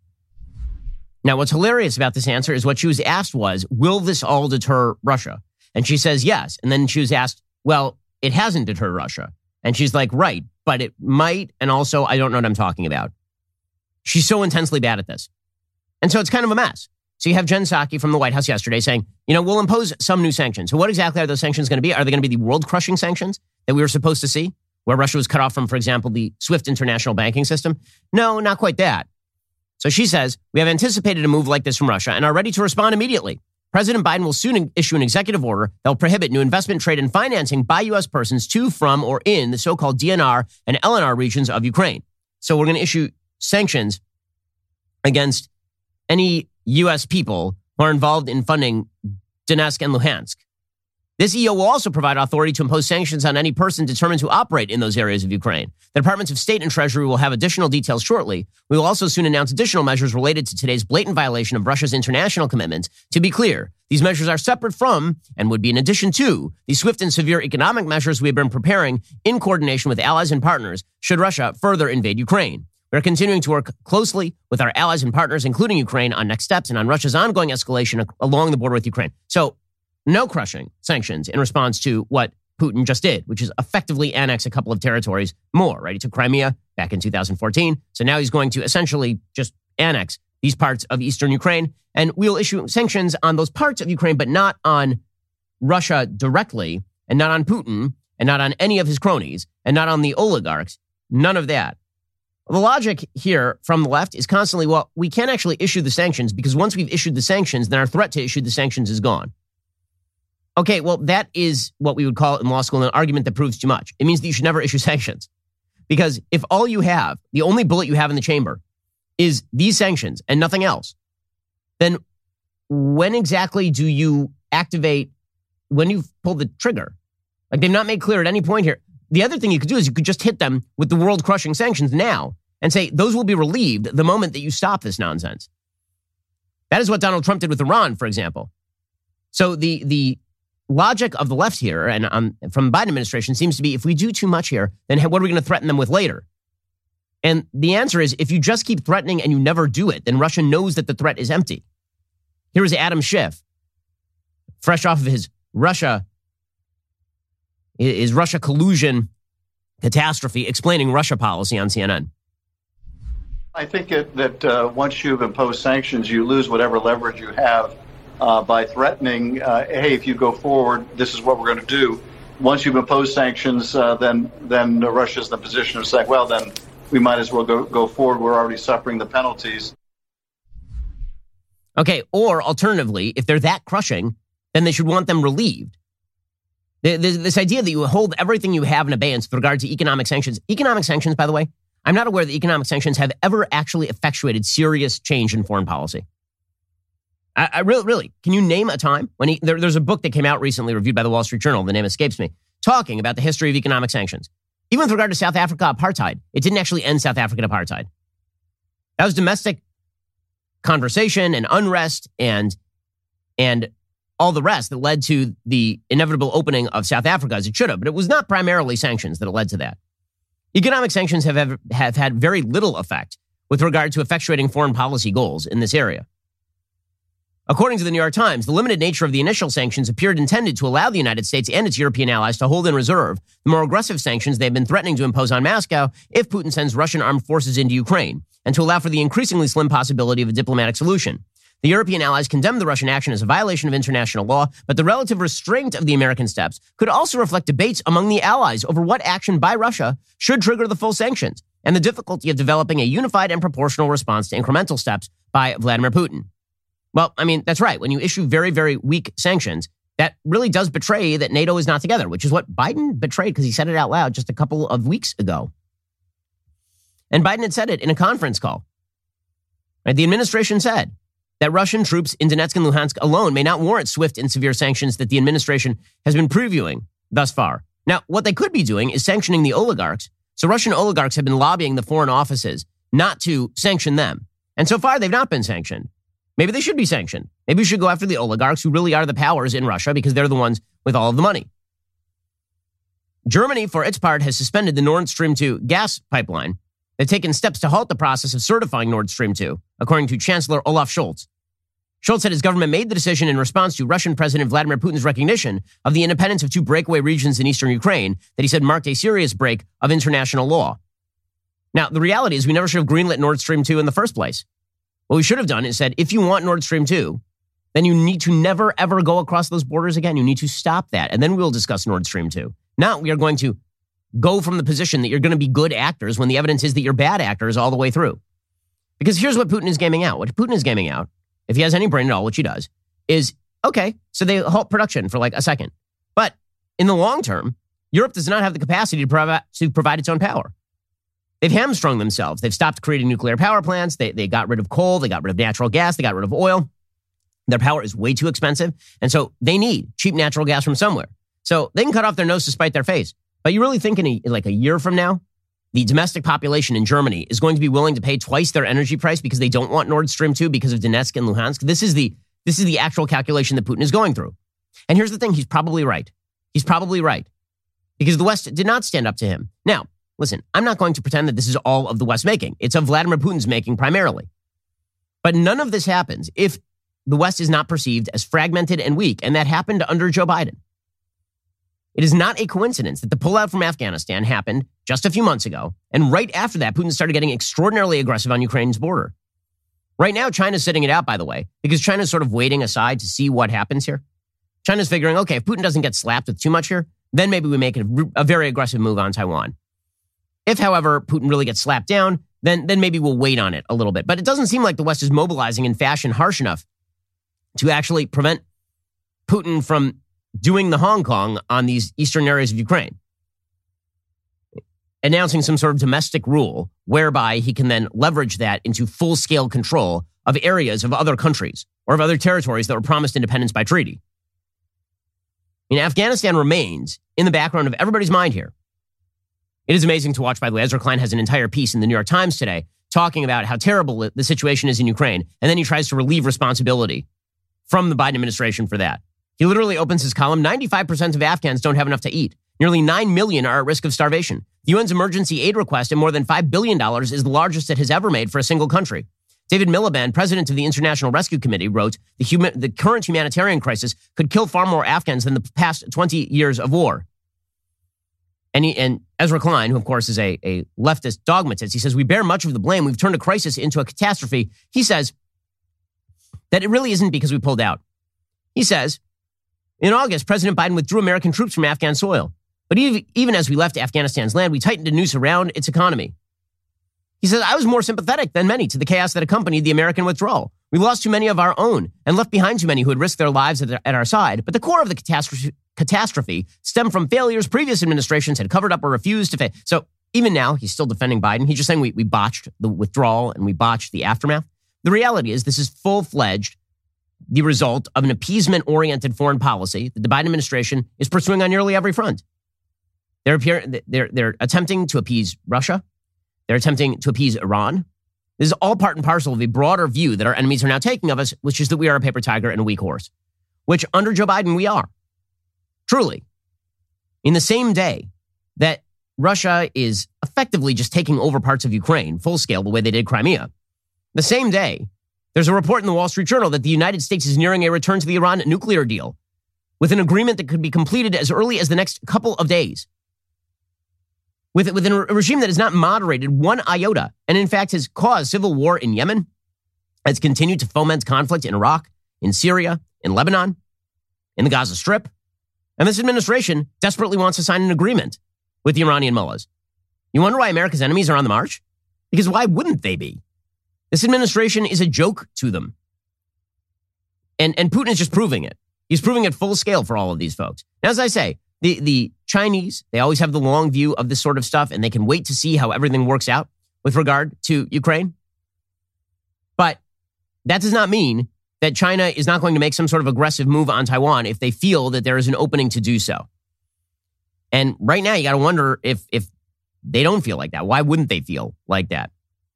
Speaker 1: Now, what's hilarious about this answer is what she was asked was, will this all deter Russia? And she says yes. And then she was asked, well, it hasn't deterred Russia. And she's like, right, but it might. And also, I don't know what I'm talking about. She's so intensely bad at this. And so it's kind of a mess. So you have Jen Psaki from the White House yesterday saying, you know, we'll impose some new sanctions. So what exactly are those sanctions going to be? Are they going to be the world-crushing sanctions that we were supposed to see, where Russia was cut off from, for example, the SWIFT international banking system? No, not quite that. So she says, we have anticipated a move like this from Russia and are ready to respond immediately. President Biden will soon issue an executive order that will prohibit new investment, trade, and financing by U S persons to, from, or in the so-called D N R and L N R regions of Ukraine. So we're going to issue sanctions against any U S people who are involved in funding Donetsk and Luhansk. This E O will also provide authority to impose sanctions on any person determined to operate in those areas of Ukraine. The Departments of State and Treasury will have additional details shortly. We will also soon announce additional measures related to today's blatant violation of Russia's international commitments. To be clear, these measures are separate from and would be in addition to the swift and severe economic measures we have been preparing in coordination with allies and partners should Russia further invade Ukraine. We are continuing to work closely with our allies and partners, including Ukraine, on next steps and on Russia's ongoing escalation along the border with Ukraine. So, no crushing sanctions in response to what Putin just did, which is effectively annex a couple of territories more, right? He took Crimea back in two thousand fourteen. So now he's going to essentially just annex these parts of eastern Ukraine. And we'll issue sanctions on those parts of Ukraine, but not on Russia directly, and not on Putin, and not on any of his cronies, and not on the oligarchs. None of that. The logic here from the left is constantly, well, we can't actually issue the sanctions because once we've issued the sanctions, then our threat to issue the sanctions is gone. Okay, well, that is what we would call in law school an argument that proves too much. It means that you should never issue sanctions. Because if all you have, the only bullet you have in the chamber is these sanctions and nothing else, then when exactly do you activate, when you pull the trigger? Like, they've not made clear at any point here. The other thing you could do is you could just hit them with the world-crushing sanctions now and say those will be relieved the moment that you stop this nonsense. That is what Donald Trump did with Iran, for example. So the the logic of the left here and um, from the Biden administration seems to be, if we do too much here, then what are we going to threaten them with later? And the answer is, if you just keep threatening and you never do it, then Russia knows that the threat is empty. Here is Adam Schiff, fresh off of his Russia, his Russia collusion catastrophe, explaining Russia policy on C N N.
Speaker 8: I think it, that uh, once you've imposed sanctions, you lose whatever leverage you have Uh, by threatening, uh, hey, if you go forward, this is what we're going to do. Once you've imposed sanctions, uh, then then Russia's in the position of saying, well, then we might as well go, go forward. We're already suffering the penalties.
Speaker 1: Okay, or alternatively, if they're that crushing, then they should want them relieved. The, the, this idea that you hold everything you have in abeyance with regard to economic sanctions. Economic sanctions, by the way, I'm not aware that economic sanctions have ever actually effectuated serious change in foreign policy. I, I really, really, can you name a time when he, there, there's a book that came out recently reviewed by the Wall Street Journal. The name escapes me, talking about the history of economic sanctions. Even with regard to South Africa apartheid, it didn't actually end South African apartheid. That was domestic conversation and unrest and, and all the rest that led to the inevitable opening of South Africa as it should have. But it was not primarily sanctions that led to that. Economic sanctions have, ever, have had very little effect with regard to effectuating foreign policy goals in this area. According to the New York Times, the limited nature of the initial sanctions appeared intended to allow the United States and its European allies to hold in reserve the more aggressive sanctions they've been threatening to impose on Moscow if Putin sends Russian armed forces into Ukraine, and to allow for the increasingly slim possibility of a diplomatic solution. The European allies condemned the Russian action as a violation of international law, but the relative restraint of the American steps could also reflect debates among the allies over what action by Russia should trigger the full sanctions, and the difficulty of developing a unified and proportional response to incremental steps by Vladimir Putin. Well, I mean, that's right. When you issue very, very weak sanctions, that really does betray that NATO is not together, which is what Biden betrayed because he said it out loud just a couple of weeks ago. And Biden had said it in a conference call. Right? The administration said that Russian troops in Donetsk and Luhansk alone may not warrant swift and severe sanctions that the administration has been previewing thus far. Now, what they could be doing is sanctioning the oligarchs. So Russian oligarchs have been lobbying the foreign offices not to sanction them. And so far, they've not been sanctioned. Maybe they should be sanctioned. Maybe we should go after the oligarchs who really are the powers in Russia because they're the ones with all of the money. Germany, for its part, has suspended the Nord Stream two gas pipeline. They've taken steps to halt the process of certifying Nord Stream two, according to Chancellor Olaf Scholz. Scholz said his government made the decision in response to Russian President Vladimir Putin's recognition of the independence of two breakaway regions in eastern Ukraine that he said marked a serious break of international law. Now, the reality is we never should have greenlit Nord Stream two in the first place. What we should have done is said, if you want Nord Stream two, then you need to never, ever go across those borders again. You need to stop that. And then we'll discuss Nord Stream two. Now we are going to go from the position that you're going to be good actors when the evidence is that you're bad actors all the way through. Because here's what Putin is gaming out. What Putin is gaming out, if he has any brain at all, which he does, is, okay, so they halt production for like a second. But in the long term, Europe does not have the capacity to provide, to provide its own power. They've hamstrung themselves. They've stopped creating nuclear power plants. They, they got rid of coal. They got rid of natural gas. They got rid of oil. Their power is way too expensive. And so they need cheap natural gas from somewhere. So they can cut off their nose to spite their face. But you really think in a, like a year from now, the domestic population in Germany is going to be willing to pay twice their energy price because they don't want Nord Stream two because of Donetsk and Luhansk? This is the, this is the actual calculation that Putin is going through. And here's the thing. He's probably right. He's probably right. Because the West did not stand up to him. Now, listen, I'm not going to pretend that this is all of the West's making. It's of Vladimir Putin's making primarily. But none of this happens if the West is not perceived as fragmented and weak, and that happened under Joe Biden. It is not a coincidence that the pullout from Afghanistan happened just a few months ago, and right after that, Putin started getting extraordinarily aggressive on Ukraine's border. Right now, China's sitting it out, by the way, because China's sort of waiting aside to see what happens here. China's figuring, okay, if Putin doesn't get slapped with too much here, then maybe we make a, a very aggressive move on Taiwan. If, however, Putin really gets slapped down, then, then maybe we'll wait on it a little bit. But it doesn't seem like the West is mobilizing in fashion harsh enough to actually prevent Putin from doing the Hong Kong on these eastern areas of Ukraine, announcing some sort of domestic rule whereby he can then leverage that into full-scale control of areas of other countries or of other territories that were promised independence by treaty. I mean, Afghanistan remains in the background of everybody's mind here. It is amazing to watch, by the way. Ezra Klein has an entire piece in the New York Times today talking about how terrible the situation is in Ukraine, and then he tries to relieve responsibility from the Biden administration for that. He literally opens his column, ninety-five percent of Afghans don't have enough to eat. Nearly nine million are at risk of starvation. The U N's emergency aid request at more than five billion dollars is the largest it has ever made for a single country. David Miliband, president of the International Rescue Committee, wrote, the, human, the current humanitarian crisis could kill far more Afghans than the past twenty years of war. And, he, and Ezra Klein, who of course is a, a leftist dogmatist, he says, we bear much of the blame. We've turned a crisis into a catastrophe. He says that it really isn't because we pulled out. He says, in August, President Biden withdrew American troops from Afghan soil. But even, even as we left Afghanistan's land, we tightened a noose around its economy. He says, I was more sympathetic than many to the chaos that accompanied the American withdrawal. We lost too many of our own and left behind too many who had risked their lives at, at our side. But the core of the catastrophe, catastrophe stemmed from failures previous administrations had covered up or refused to face. So even now, he's still defending Biden. He's just saying we, we botched the withdrawal and we botched the aftermath. The reality is this is full-fledged the result of an appeasement-oriented foreign policy that the Biden administration is pursuing on nearly every front. They're, appear, they're, they're attempting to appease Russia. They're attempting to appease Iran. This is all part and parcel of a broader view that our enemies are now taking of us, which is that we are a paper tiger and a weak horse, which under Joe Biden we are. Truly. In the same day that Russia is effectively just taking over parts of Ukraine, full scale, the way they did Crimea, the same day, there's a report in the Wall Street Journal that the United States is nearing a return to the Iran nuclear deal with an agreement that could be completed as early as the next couple of days. With, with a regime that has not moderated one iota and, in fact, has caused civil war in Yemen, has continued to foment conflict in Iraq, in Syria, in Lebanon, in the Gaza Strip. And this administration desperately wants to sign an agreement with the Iranian mullahs. You wonder why America's enemies are on the march? Because why wouldn't they be? This administration is a joke to them. And, and Putin is just proving it. He's proving it full scale for all of these folks. Now, as I say, the, the Chinese, they always have the long view of this sort of stuff, and they can wait to see how everything works out with regard to Ukraine. But that does not mean that China is not going to make some sort of aggressive move on Taiwan if they feel that there is an opening to do so. And right now, you got to wonder if, if they don't feel like that. Why wouldn't they feel like that?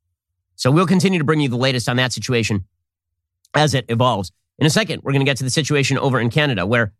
Speaker 1: So we'll continue to bring you the latest on that situation as it evolves. In a second, we're going to get to the situation over in Canada where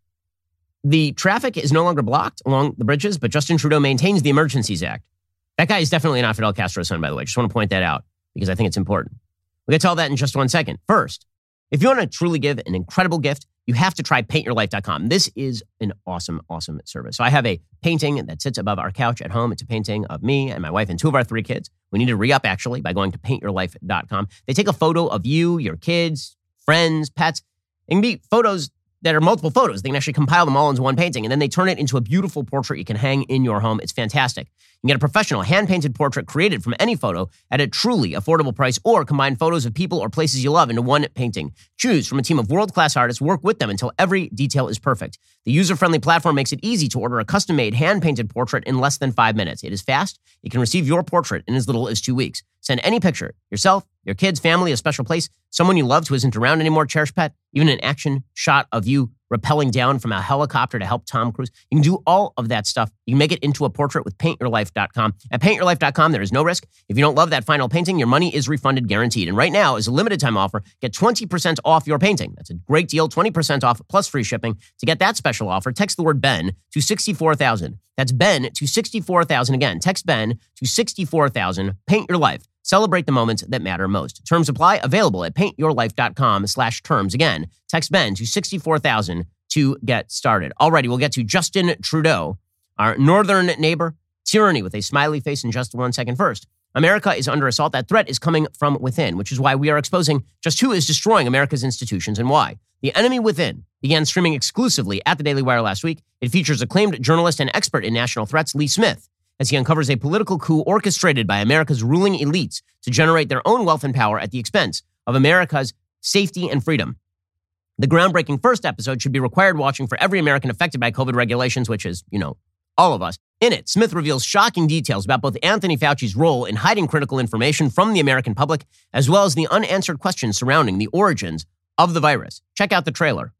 Speaker 1: the traffic is no longer blocked along the bridges, but Justin Trudeau maintains the Emergencies Act. That guy is definitely not Fidel Castro's son, by the way. Just want to point that out because I think it's important. We'll get to all that in just one second. First, if you want to truly give an incredible gift, you have to try paint your life dot com. This is an awesome, awesome service. So I have a painting that sits above our couch at home. It's a painting of me and my wife and two of our three kids. We need to re-up, actually, by going to paint your life dot com. They take a photo of you, your kids, friends, pets. It can be photos that are multiple photos. They can actually compile them all into one painting, and then they turn it into a beautiful portrait you can hang in your home. It's fantastic. You can get a professional hand-painted portrait created from any photo at a truly affordable price, or combine photos of people or places you love into one painting. Choose from a team of world-class artists, work with them until every detail is perfect. The user-friendly platform makes it easy to order a custom-made hand-painted portrait in less than five minutes. It is fast. You can receive your portrait in as little as two weeks. Send any picture, yourself, your kids, family, a special place, someone you loved who isn't around anymore, cherished pet, even an action shot of you rappelling down from a helicopter to help Tom Cruise. You can do all of that stuff. You can make it into a portrait with paint your life dot com. At paint your life dot com, there is no risk. If you don't love that final painting, your money is refunded guaranteed. And right now, as a limited time offer, get twenty percent off your painting. That's a great deal, twenty percent off plus free shipping. To get that special offer, text the word Ben to sixty-four thousand. That's Ben to sixty-four thousand. Again, text Ben to sixty-four thousand. Paint your life. Celebrate the moments that matter most. Terms apply. Available at paint your life dot com slash terms. Again, text Ben to sixty-four thousand to get started. Alrighty, we'll get to Justin Trudeau, our northern neighbor. Tyranny with a smiley face in just one second. First, America is under assault. That threat is coming from within, which is why we are exposing just who is destroying America's institutions and why. The Enemy Within began streaming exclusively at the Daily Wire last week. It features acclaimed journalist and expert in national threats, Lee Smith, as he uncovers a political coup orchestrated by America's ruling elites to generate their own wealth and power at the expense of America's safety and freedom. The groundbreaking first episode should be required watching for every American affected by COVID regulations, which is, you know, all of us. In it, Smith reveals shocking details about both Anthony Fauci's role in hiding critical information from the American public, as well as the unanswered questions surrounding the origins of the virus. Check out the trailer.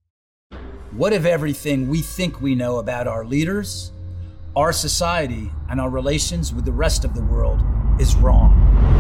Speaker 9: What if everything we think we know about our leaders, our society, and our relations with the rest of the world is wrong?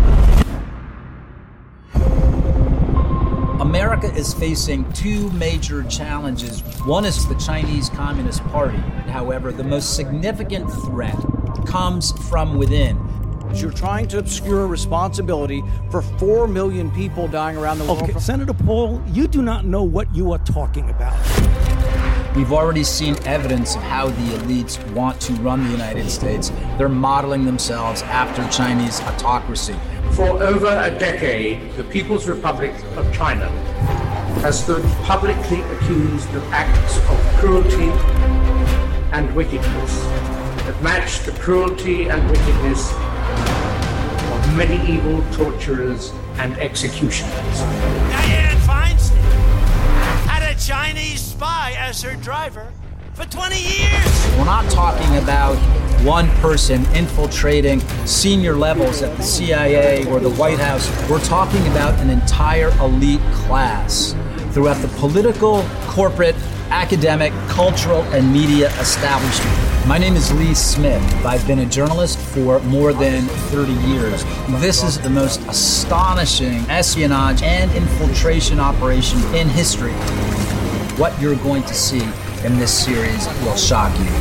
Speaker 9: America is facing two major challenges. One is the Chinese Communist Party. However, the most significant threat comes from within.
Speaker 10: You're trying to obscure responsibility for four million people dying around the world.
Speaker 11: Okay, Senator Paul, you do not know what you are talking about.
Speaker 9: We've already seen evidence of how the elites want to run the United States. They're modeling themselves after Chinese autocracy.
Speaker 12: For over a decade, the People's Republic of China has stood publicly accused of acts of cruelty and wickedness that match the cruelty and wickedness of medieval torturers and executioners.
Speaker 13: Dianne Feinstein had a Chinese spy as her driver for twenty years.
Speaker 9: We're not talking about one person infiltrating senior levels at the C I A or the White House. We're talking about an entire elite class throughout the political, corporate, academic, cultural, and media establishment. My name is Lee Smith. I've been a journalist for more than thirty years. This is the most astonishing espionage and infiltration operation in history. What you're going to see in this series will shock you.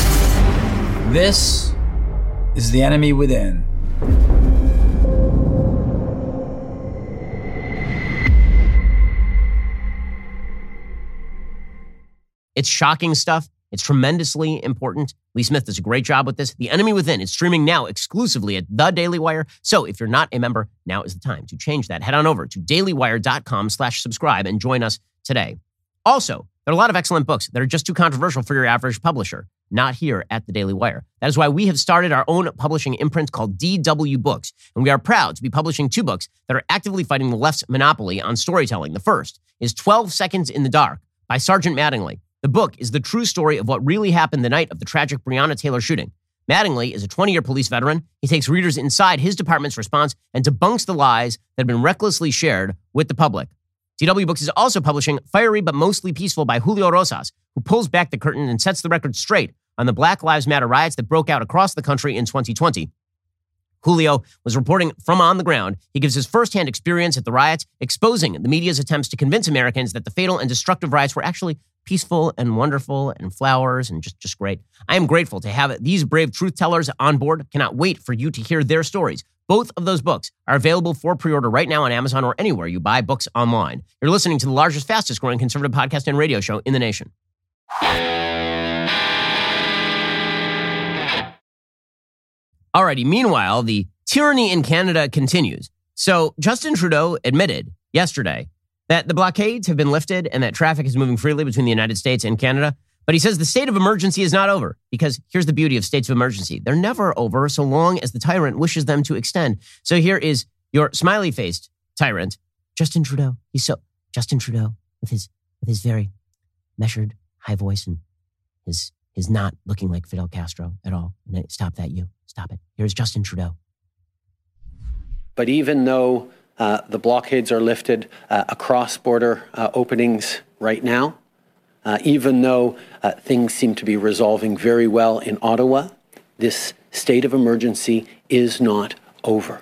Speaker 9: This is The Enemy Within.
Speaker 1: It's shocking stuff. It's tremendously important. Lee Smith does a great job with this. The Enemy Within is streaming now exclusively at The Daily Wire. So if you're not a member, now is the time to change that. Head on over to dailywire.com slash subscribe and join us today. Also, there are a lot of excellent books that are just too controversial for your average publisher. Not here at The Daily Wire. That is why we have started our own publishing imprint called D W Books. And we are proud to be publishing two books that are actively fighting the left's monopoly on storytelling. The first is twelve Seconds in the Dark by Sergeant Mattingly. The book is the true story of what really happened the night of the tragic Breonna Taylor shooting. Mattingly is a twenty-year police veteran. He takes readers inside his department's response and debunks the lies that have been recklessly shared with the public. D W Books is also publishing Fiery But Mostly Peaceful by Julio Rosas, who pulls back the curtain and sets the record straight on the Black Lives Matter riots that broke out across the country in twenty twenty. Julio was reporting from on the ground. He gives his firsthand experience at the riots, exposing the media's attempts to convince Americans that the fatal and destructive riots were actually peaceful and wonderful and flowers and just, just great. I am grateful to have these brave truth tellers on board. Cannot wait for you to hear their stories. Both of those books are available for pre-order right now on Amazon or anywhere you buy books online. You're listening to the largest, fastest growing conservative podcast and radio show in the nation. Alrighty, meanwhile, the tyranny in Canada continues. So Justin Trudeau admitted yesterday that the blockades have been lifted and that traffic is moving freely between the United States and Canada. But he says the state of emergency is not over because here's the beauty of states of emergency. They're never over so long as the tyrant wishes them to extend. So here is your smiley-faced tyrant, Justin Trudeau. He's so Justin Trudeau with his with his very measured high voice and his his not looking like Fidel Castro at all. Stop that, you. Stop it. Here's Justin Trudeau.
Speaker 5: But even though uh, the blockades are lifted uh, across border uh, openings right now, uh, even though uh, things seem to be resolving very well in Ottawa, this state of emergency is not over.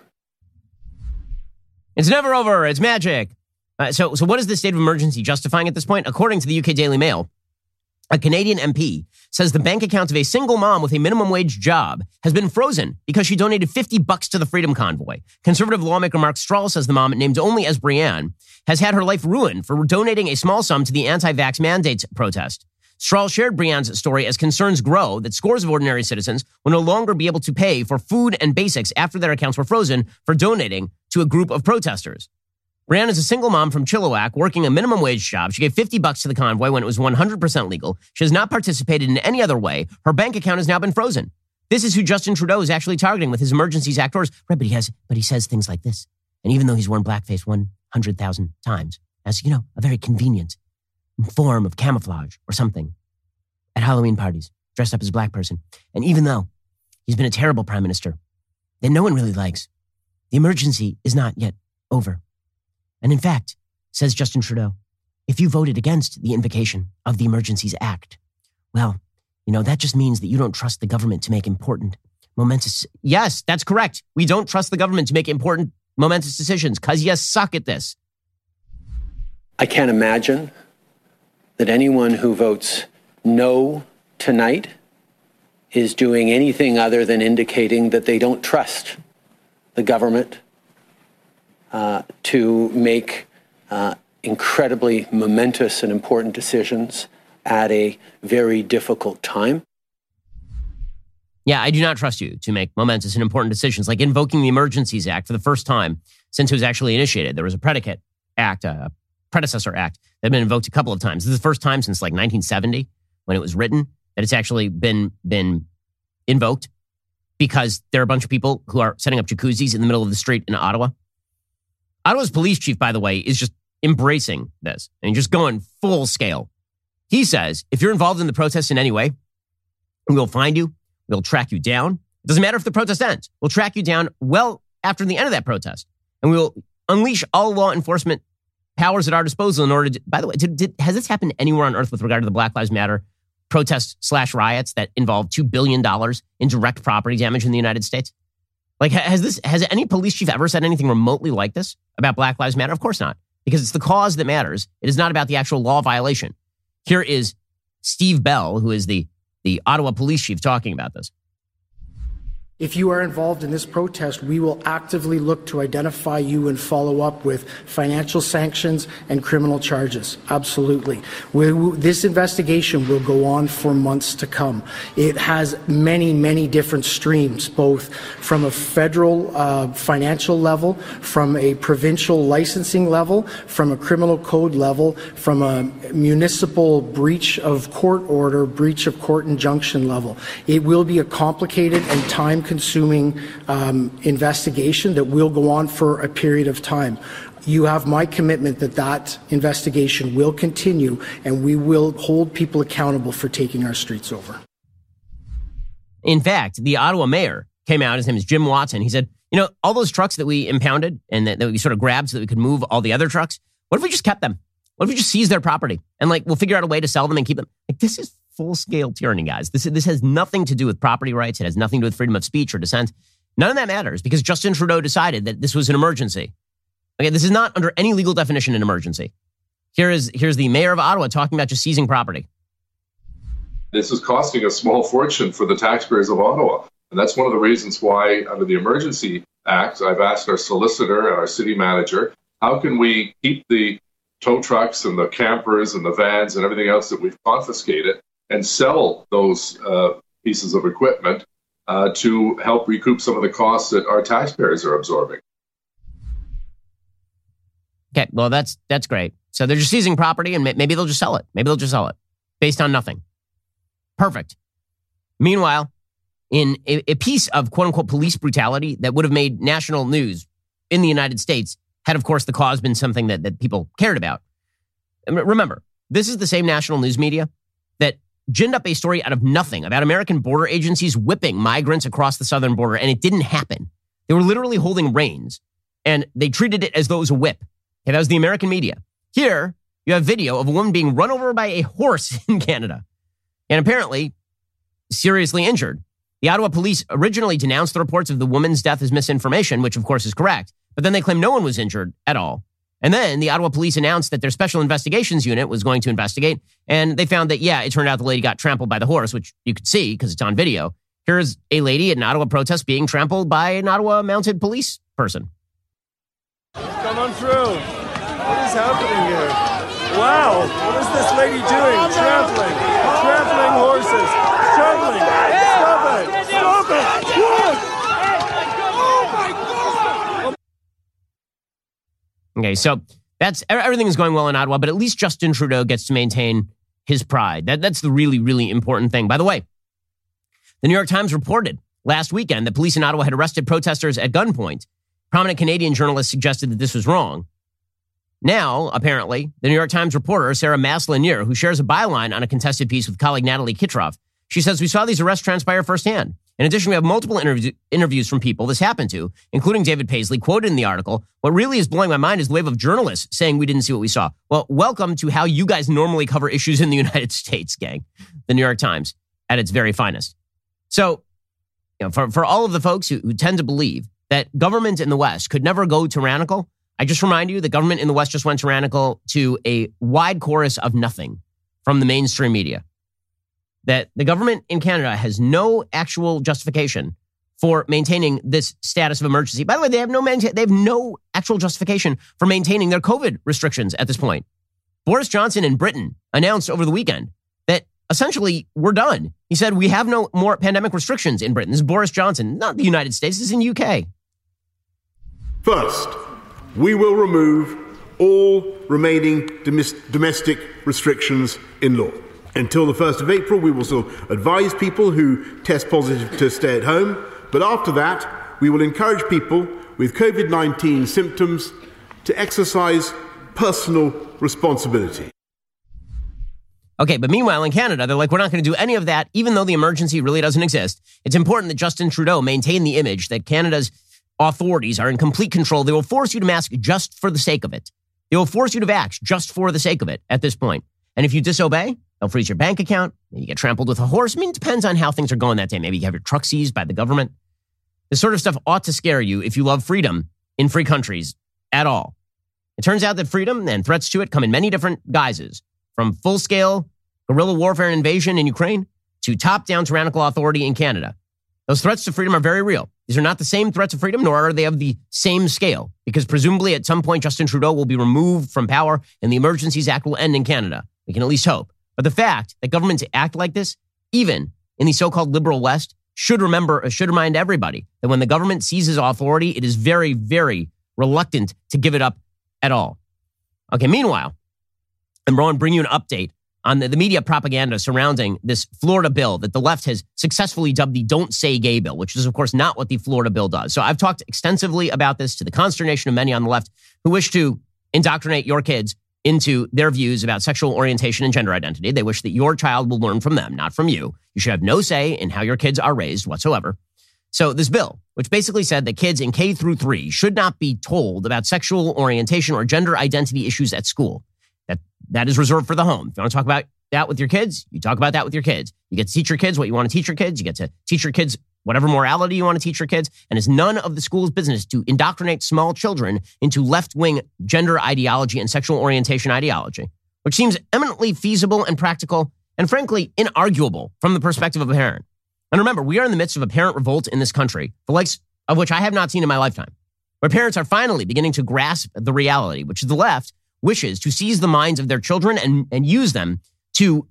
Speaker 1: It's never over. It's magic. Uh, so, so what is the state of emergency justifying at this point? According to the U K Daily Mail, a Canadian M P says the bank account of a single mom with a minimum wage job has been frozen because she donated fifty bucks to the Freedom Convoy. Conservative lawmaker Mark Strahl says the mom, named only as Brianne, has had her life ruined for donating a small sum to the anti-vax mandates protest. Strahl shared Brianne's story as concerns grow that scores of ordinary citizens will no longer be able to pay for food and basics after their accounts were frozen for donating to a group of protesters. Brianne is a single mom from Chilliwack working a minimum wage job. She gave fifty bucks to the convoy when it was one hundred percent legal. She has not participated in any other way. Her bank account has now been frozen. This is who Justin Trudeau is actually targeting with his Emergencies Act orders. Right, but he has, but he says things like this. And even though he's worn blackface one hundred thousand times, as, you know, a very convenient form of camouflage or something at Halloween parties, dressed up as a black person. And even though he's been a terrible prime minister that no one really likes, the emergency is not yet over. And in fact, says Justin Trudeau, if you voted against the invocation of the Emergencies Act, well, you know, that just means that you don't trust the government to make important, momentous... Yes, that's correct. We don't trust the government to make important, momentous decisions because you suck at this.
Speaker 5: I can't imagine that anyone who votes no tonight is doing anything other than indicating that they don't trust the government Uh, to make uh, incredibly momentous and important decisions at a very difficult time.
Speaker 1: Yeah, I do not trust you to make momentous and important decisions, like invoking the Emergencies Act for the first time since it was actually initiated. There was a predicate act, a predecessor act, that had been invoked a couple of times. This is the first time since like nineteen seventy, when it was written, that it's actually been, been invoked because there are a bunch of people who are setting up jacuzzis in the middle of the street in Ottawa. Ottawa's police chief, by the way, is just embracing this and just going full scale. He says, if you're involved in the protest in any way, we'll find you, we'll track you down. It doesn't matter if the protest ends. We'll track you down well after the end of that protest. And we'll unleash all law enforcement powers at our disposal in order to, by the way, did, did, has this happened anywhere on earth with regard to the Black Lives Matter protests slash riots that involve two billion dollars in direct property damage in the United States? Like, has this, has any police chief ever said anything remotely like this about Black Lives Matter? Of course not, because it's the cause that matters. It is not about the actual law violation. Here is Steve Bell, who is the, the Ottawa police chief, talking about this.
Speaker 14: If you are involved in this protest, we will actively look to identify you and follow up with financial sanctions and criminal charges. Absolutely. We, we, this investigation will go on for months to come. It has many, many different streams, both from a federal uh, financial level, from a provincial licensing level, from a criminal code level, from a municipal breach of court order, breach of court injunction level. It will be a complicated and time consuming um, investigation that will go on for a period of time. You have my commitment that that investigation will continue and we will hold people accountable for taking our streets over.
Speaker 1: In fact, the Ottawa mayor came out, his name is Jim Watson. He said, you know, all those trucks that we impounded and that, that we sort of grabbed so that we could move all the other trucks, what if we just kept them? What if we just seized their property and like we'll figure out a way to sell them and keep them? Like, this is full-scale tyranny, guys. This, this has nothing to do with property rights. It has nothing to do with freedom of speech or dissent. None of that matters because Justin Trudeau decided that this was an emergency. Okay, this is not under any legal definition an emergency. Here is here's the mayor of Ottawa talking about just seizing property.
Speaker 15: This is costing a small fortune for the taxpayers of Ottawa. And that's one of the reasons why, under the Emergency Act, I've asked our solicitor and our city manager, how can we keep the tow trucks and the campers and the vans and everything else that we've confiscated and sell those uh, pieces of equipment uh, to help recoup some of the costs that our taxpayers are absorbing.
Speaker 1: Okay, well, that's that's great. So they're just seizing property and maybe they'll just sell it. Maybe they'll just sell it based on nothing. Perfect. Meanwhile, in a, a piece of quote-unquote police brutality that would have made national news in the United States had, of course, the cause been something that, that people cared about. Remember, this is the same national news media that ginned up a story out of nothing about American border agencies whipping migrants across the southern border, and it didn't happen. They were literally holding reins, and they treated it as though it was a whip. Okay, that was the American media. Here, you have video of a woman being run over by a horse in Canada, and apparently seriously injured. The Ottawa police originally denounced the reports of the woman's death as misinformation, which of course is correct, but then they claimed no one was injured at all. And then the Ottawa police announced that their special investigations unit was going to investigate. And they found that, yeah, it turned out the lady got trampled by the horse, which you could see because it's on video. Here's a lady at an Ottawa protest being trampled by an Ottawa mounted police person.
Speaker 16: Come on through. What is happening here? Wow. What is this lady doing? Trampling. Trampling horses. Trampling. Stop it. Stop it. Look.
Speaker 1: Okay, so that's everything is going well in Ottawa, but at least Justin Trudeau gets to maintain his pride. That, that's the really, really important thing. By the way, the New York Times reported last weekend that police in Ottawa had arrested protesters at gunpoint. Prominent Canadian journalists suggested that this was wrong. Now, apparently, the New York Times reporter, Sarah Maslin-Nier, who shares a byline on a contested piece with colleague Natalie Kitroff, she says, we saw these arrests transpire firsthand. In addition, we have multiple interview- interviews from people this happened to, including David Paisley, quoted in the article. What really is blowing my mind is the wave of journalists saying we didn't see what we saw. Well, welcome to how you guys normally cover issues in the United States, gang. The New York Times at its very finest. So, you know, for, for all of the folks who, who tend to believe that government in the West could never go tyrannical, I just remind you the government in the West just went tyrannical to a wide chorus of nothing from the mainstream media. That the government in Canada has no actual justification for maintaining this status of emergency. By the way, they have no they have no actual justification for maintaining their COVID restrictions at this point. Boris Johnson in Britain announced over the weekend that essentially we're done. He said we have no more pandemic restrictions in Britain. This is Boris Johnson, not the United States. This is in U K.
Speaker 17: First, we will remove all remaining domestic restrictions in law. Until the first of April, we will still advise people who test positive to stay at home. But after that, we will encourage people with COVID nineteen symptoms to exercise personal responsibility.
Speaker 1: Okay, but meanwhile in Canada, they're like, we're not going to do any of that, even though the emergency really doesn't exist. It's important that Justin Trudeau maintain the image that Canada's authorities are in complete control. They will force you to mask just for the sake of it. They will force you to vax just for the sake of it at this point. And if you disobey, they'll freeze your bank account. Maybe you get trampled with a horse. I mean, it depends on how things are going that day. Maybe you have your truck seized by the government. This sort of stuff ought to scare you if you love freedom in free countries at all. It turns out that freedom and threats to it come in many different guises, from full-scale guerrilla warfare and invasion in Ukraine to top-down tyrannical authority in Canada. Those threats to freedom are very real. These are not the same threats of freedom, nor are they of the same scale, because presumably at some point Justin Trudeau will be removed from power and the Emergencies Act will end in Canada. We can at least hope. But the fact that governments act like this, even in the so-called liberal West, should remember, should remind everybody that when the government seizes authority, it is very, very reluctant to give it up at all. Okay, meanwhile, I'm going to bring you an update on the, the media propaganda surrounding this Florida bill that the left has successfully dubbed the Don't Say Gay bill, which is, of course, not what the Florida bill does. So I've talked extensively about this to the consternation of many on the left who wish to indoctrinate your kids into their views about sexual orientation and gender identity. They wish that your child will learn from them, not from you. You should have no say in how your kids are raised whatsoever. So this bill, which basically said that kids in K through three should not be told about sexual orientation or gender identity issues at school. That that is reserved for the home. If you want to talk about that with your kids, you talk about that with your kids. You get to teach your kids what you want to teach your kids. You get to teach your kids whatever morality you want to teach your kids. And it's none of the school's business to indoctrinate small children into left-wing gender ideology and sexual orientation ideology, which seems eminently feasible and practical and frankly inarguable from the perspective of a parent. And remember, we are in the midst of a parent revolt in this country, the likes of which I have not seen in my lifetime, where parents are finally beginning to grasp the reality, which is the left wishes to seize the minds of their children and, and use them to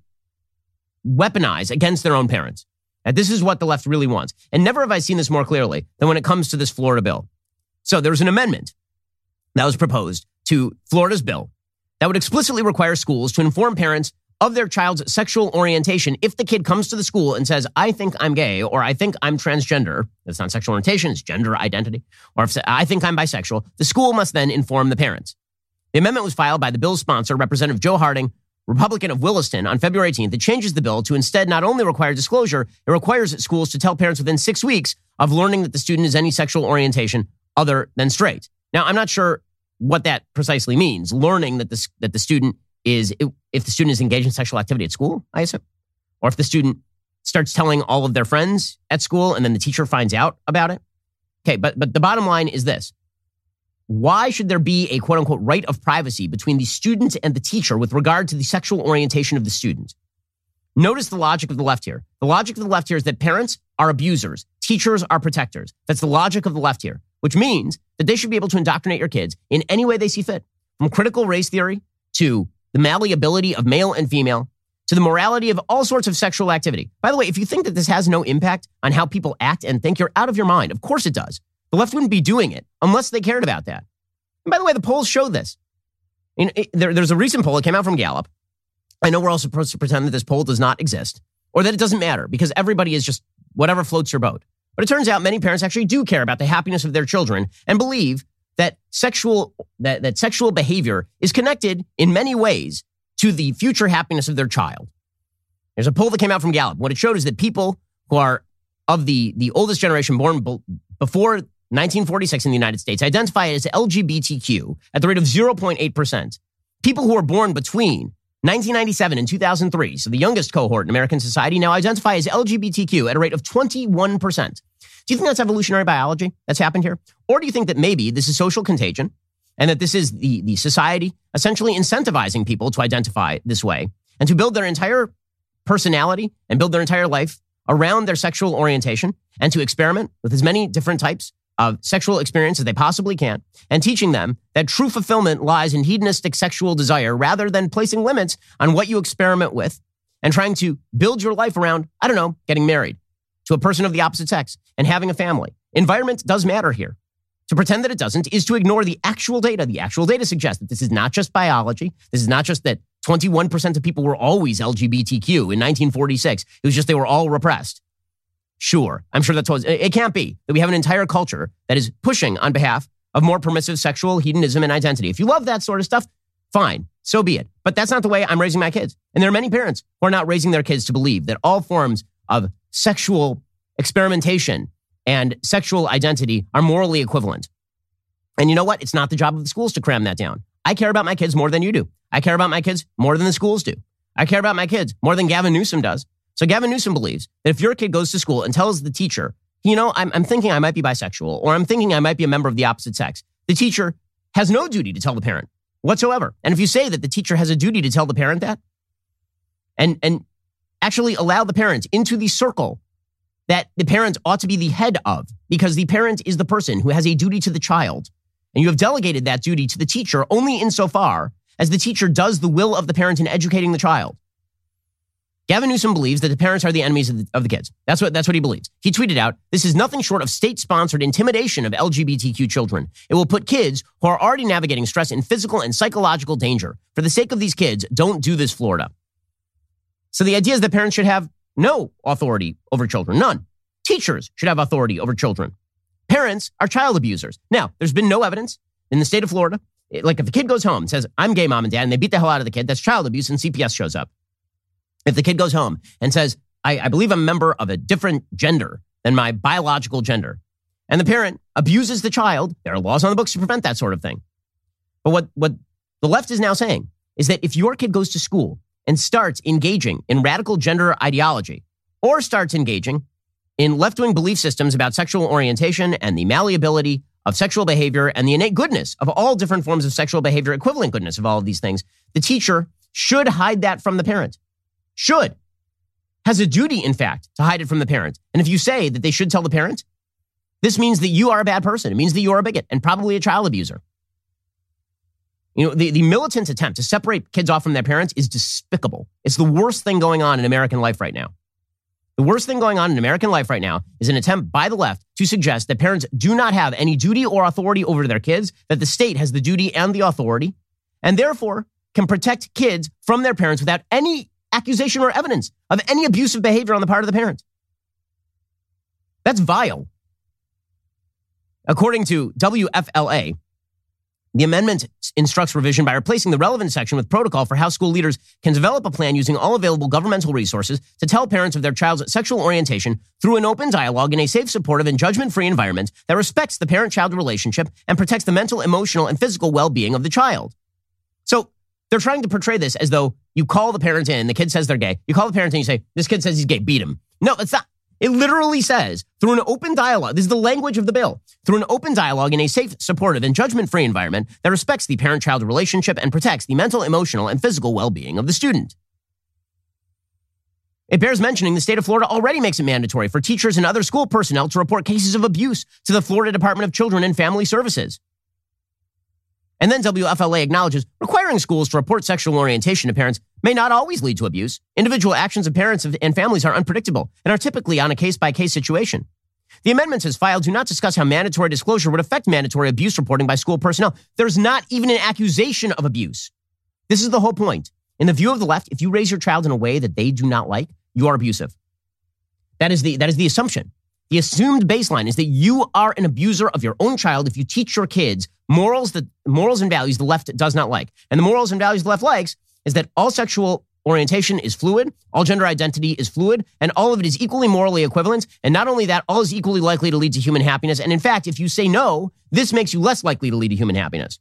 Speaker 1: weaponize against their own parents. And this is what the left really wants. And never have I seen this more clearly than when it comes to this Florida bill. So there was an amendment that was proposed to Florida's bill that would explicitly require schools to inform parents of their child's sexual orientation if the kid comes to the school and says, I think I'm gay, or I think I'm transgender. That's not sexual orientation, it's gender identity. Or if I think I'm bisexual, the school must then inform the parents. The amendment was filed by the bill's sponsor, Representative Joe Harding, Republican of Williston, on February eighteenth. It changes the bill to instead not only require disclosure, it requires schools to tell parents within six weeks of learning that the student is any sexual orientation other than straight. Now, I'm not sure what that precisely means, learning that the, that the student is, if the student is engaged in sexual activity at school, I assume, or if the student starts telling all of their friends at school and then the teacher finds out about it. Okay, but but the bottom line is this. Why should there be a quote-unquote right of privacy between the student and the teacher with regard to the sexual orientation of the student? Notice the logic of the left here. The logic of the left here is that parents are abusers. Teachers are protectors. That's the logic of the left here, which means that they should be able to indoctrinate your kids in any way they see fit, from critical race theory to the malleability of male and female to the morality of all sorts of sexual activity. By the way, if you think that this has no impact on how people act and think, you're out of your mind. Of course it does. The left wouldn't be doing it unless they cared about that. And by the way, the polls show this. I mean, it, there, there's a recent poll that came out from Gallup. I know we're all supposed to pretend that this poll does not exist or that it doesn't matter because everybody is just whatever floats your boat. But it turns out many parents actually do care about the happiness of their children and believe that sexual that, that sexual behavior is connected in many ways to the future happiness of their child. There's a poll that came out from Gallup. What it showed is that people who are of the, the oldest generation born b- before nineteen forty-six in the United States identify as L G B T Q at the rate of zero point eight percent. People who were born between nineteen ninety-seven and two thousand three, so the youngest cohort in American society, now identify as L G B T Q at a rate of twenty-one percent. Do you think that's evolutionary biology that's happened here? Or do you think that maybe this is social contagion and that this is the, the society essentially incentivizing people to identify this way and to build their entire personality and build their entire life around their sexual orientation and to experiment with as many different types of sexual experience as they possibly can, and teaching them that true fulfillment lies in hedonistic sexual desire rather than placing limits on what you experiment with and trying to build your life around, I don't know, getting married to a person of the opposite sex and having a family. Environment does matter here. To pretend that it doesn't is to ignore the actual data. The actual data suggests that this is not just biology. This is not just that twenty-one percent of people were always L G B T Q in nineteen forty-six. It was just they were all repressed. Sure, I'm sure that's what it can't be that we have an entire culture that is pushing on behalf of more permissive sexual hedonism and identity. If you love that sort of stuff, fine, so be it. But that's not the way I'm raising my kids. And there are many parents who are not raising their kids to believe that all forms of sexual experimentation and sexual identity are morally equivalent. And you know what? It's not the job of the schools to cram that down. I care about my kids more than you do. I care about my kids more than the schools do. I care about my kids more than Gavin Newsom does. So Gavin Newsom believes that if your kid goes to school and tells the teacher, you know, I'm, I'm thinking I might be bisexual, or I'm thinking I might be a member of the opposite sex, the teacher has no duty to tell the parent whatsoever. And if you say that the teacher has a duty to tell the parent that, and, and actually allow the parent into the circle that the parent ought to be the head of, because the parent is the person who has a duty to the child, and you have delegated that duty to the teacher only insofar as the teacher does the will of the parent in educating the child. Gavin Newsom believes that the parents are the enemies of the, of the kids. That's what, that's what he believes. He tweeted out, "This is nothing short of state-sponsored intimidation of L G B T Q children. It will put kids who are already navigating stress in physical and psychological danger. For the sake of these kids, don't do this, Florida." So the idea is that parents should have no authority over children. None. Teachers should have authority over children. Parents are child abusers. Now, there's been no evidence in the state of Florida. Like if a kid goes home and says, "I'm gay, mom and dad," and they beat the hell out of the kid, that's child abuse, and C P S shows up. If the kid goes home and says, I, I believe I'm a member of a different gender than my biological gender, and the parent abuses the child, there are laws on the books to prevent that sort of thing. But what, what the left is now saying is that if your kid goes to school and starts engaging in radical gender ideology, or starts engaging in left-wing belief systems about sexual orientation and the malleability of sexual behavior and the innate goodness of all different forms of sexual behavior, equivalent goodness of all of these things, the teacher should hide that from the parent. Should. Has a duty, in fact, to hide it from the parent. And if you say that they should tell the parent, this means that you are a bad person. It means that you are a bigot and probably a child abuser. You know, the, the militant attempt to separate kids off from their parents is despicable. It's the worst thing going on in American life right now. The worst thing going on in American life right now is an attempt by the left to suggest that parents do not have any duty or authority over their kids, that the state has the duty and the authority, and therefore can protect kids from their parents without any accusation or evidence of any abusive behavior on the part of the parent. That's vile. According to W F L A, the amendment instructs revision by replacing the relevant section with protocol for how school leaders can develop a plan using all available governmental resources to tell parents of their child's sexual orientation through an open dialogue in a safe, supportive, and judgment-free environment that respects the parent-child relationship and protects the mental, emotional, and physical well-being of the child. So they're trying to portray this as though you call the parent in, the kid says they're gay. You call the parent in and you say, "This kid says he's gay, beat him." No, it's not. It literally says, through an open dialogue, this is the language of the bill, through an open dialogue in a safe, supportive, and judgment-free environment that respects the parent-child relationship and protects the mental, emotional, and physical well-being of the student. It bears mentioning the state of Florida already makes it mandatory for teachers and other school personnel to report cases of abuse to the Florida Department of Children and Family Services. And then W F L A acknowledges requiring schools to report sexual orientation to parents may not always lead to abuse. Individual actions of parents and families are unpredictable and are typically on a case-by-case situation. The amendments as filed do not discuss how mandatory disclosure would affect mandatory abuse reporting by school personnel. There's not even an accusation of abuse. This is the whole point. In the view of the left, if you raise your child in a way that they do not like, you are abusive. That is the, that is the assumption. The assumed baseline is that you are an abuser of your own child if you teach your kids morals that morals and values the left does not like. And the morals and values the left likes is that all sexual orientation is fluid, all gender identity is fluid, and all of it is equally morally equivalent. And not only that, all is equally likely to lead to human happiness. And in fact, if you say no, this makes you less likely to lead to human happiness.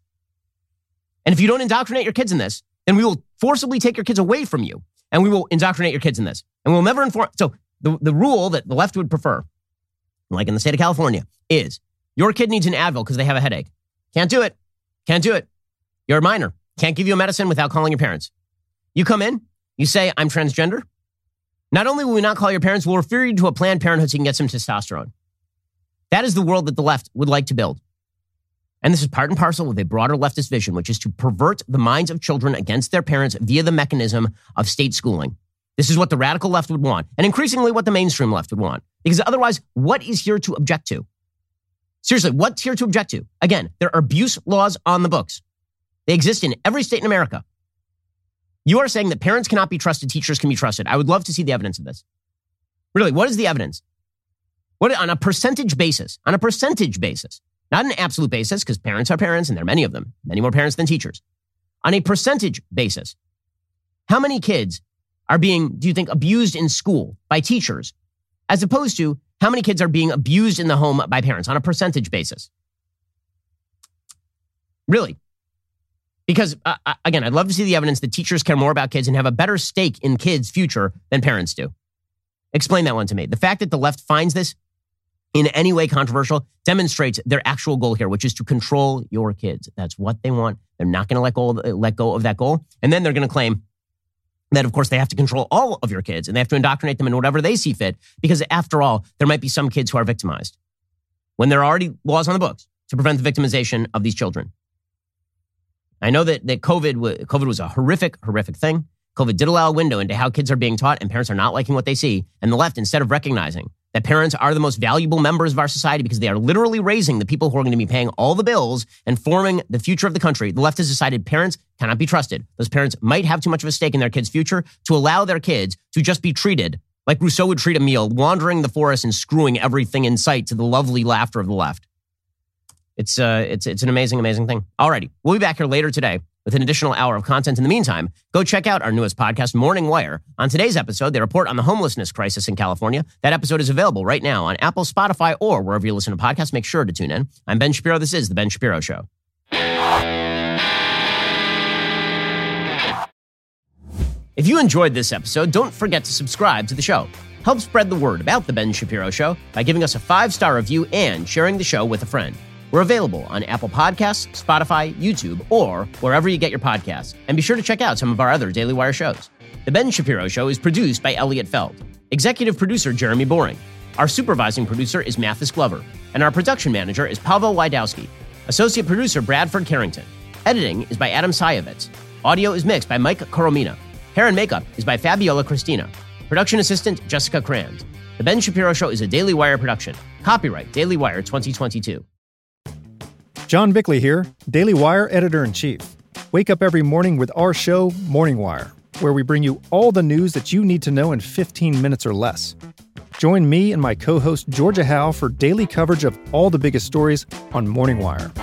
Speaker 1: And if you don't indoctrinate your kids in this, then we will forcibly take your kids away from you. And we will indoctrinate your kids in this. And we'll never inform. So the, the rule that the left would prefer, like in the state of California, is your kid needs an Advil because they have a headache. Can't do it. Can't do it. You're a minor. Can't give you a medicine without calling your parents. You come in, you say, "I'm transgender." Not only will we not call your parents, we'll refer you to a Planned Parenthood so you can get some testosterone. That is the world that the left would like to build. And this is part and parcel with a broader leftist vision, which is to pervert the minds of children against their parents via the mechanism of state schooling. This is what the radical left would want, and increasingly what the mainstream left would want. Because otherwise, what is here to object to? Seriously, what's here to object to? Again, there are abuse laws on the books. They exist in every state in America. You are saying that parents cannot be trusted, teachers can be trusted. I would love to see the evidence of this. Really, what is the evidence? What on a percentage basis, on a percentage basis, not an absolute basis, because parents are parents and there are many of them, many more parents than teachers. On a percentage basis, how many kids are being, do you think, abused in school by teachers, as opposed to how many kids are being abused in the home by parents on a percentage basis? Really? Because, uh, again, I'd love to see the evidence that teachers care more about kids and have a better stake in kids' future than parents do. Explain that one to me. The fact that the left finds this in any way controversial demonstrates their actual goal here, which is to control your kids. That's what they want. They're not going to let go, let go of that goal. And then they're going to claim that, of course, they have to control all of your kids and they have to indoctrinate them in whatever they see fit. Because after all, there might be some kids who are victimized when there are already laws on the books to prevent the victimization of these children. I know that, that COVID, COVID was a horrific, horrific thing. COVID did allow a window into how kids are being taught, and parents are not liking what they see. And the left, instead of recognizing that parents are the most valuable members of our society because they are literally raising the people who are going to be paying all the bills and forming the future of the country, the left has decided parents cannot be trusted. Those parents might have too much of a stake in their kids' future to allow their kids to just be treated like Rousseau would treat a meal, wandering the forest and screwing everything in sight to the lovely laughter of the left. It's uh, it's it's an amazing, amazing thing. Alrighty, we'll be back here later today with an additional hour of content. In the meantime, go check out our newest podcast, Morning Wire. On today's episode, they report on the homelessness crisis in California. That episode is available right now on Apple, Spotify, or wherever you listen to podcasts. Make sure to tune in. I'm Ben Shapiro. This is The Ben Shapiro Show. If you enjoyed this episode, don't forget to subscribe to the show. Help spread the word about The Ben Shapiro Show by giving us a five-star review and sharing the show with a friend. We're available on Apple Podcasts, Spotify, YouTube, or wherever you get your podcasts. And be sure to check out some of our other Daily Wire shows. The Ben Shapiro Show is produced by Elliot Feld. Executive producer Jeremy Boring. Our supervising producer is Mathis Glover. And our production manager is Pavel Wydowski. Associate producer Bradford Carrington. Editing is by Adam Sayevitz. Audio is mixed by Mike Coromina. Hair and makeup is by Fabiola Cristina. Production assistant Jessica Crand. The Ben Shapiro Show is a Daily Wire production. Copyright Daily Wire twenty twenty-two.
Speaker 18: John Bickley here, Daily Wire Editor-in-Chief. Wake up every morning with our show, Morning Wire, where we bring you all the news that you need to know in fifteen minutes or less. Join me and my co-host Georgia Howe for daily coverage of all the biggest stories on Morning Wire.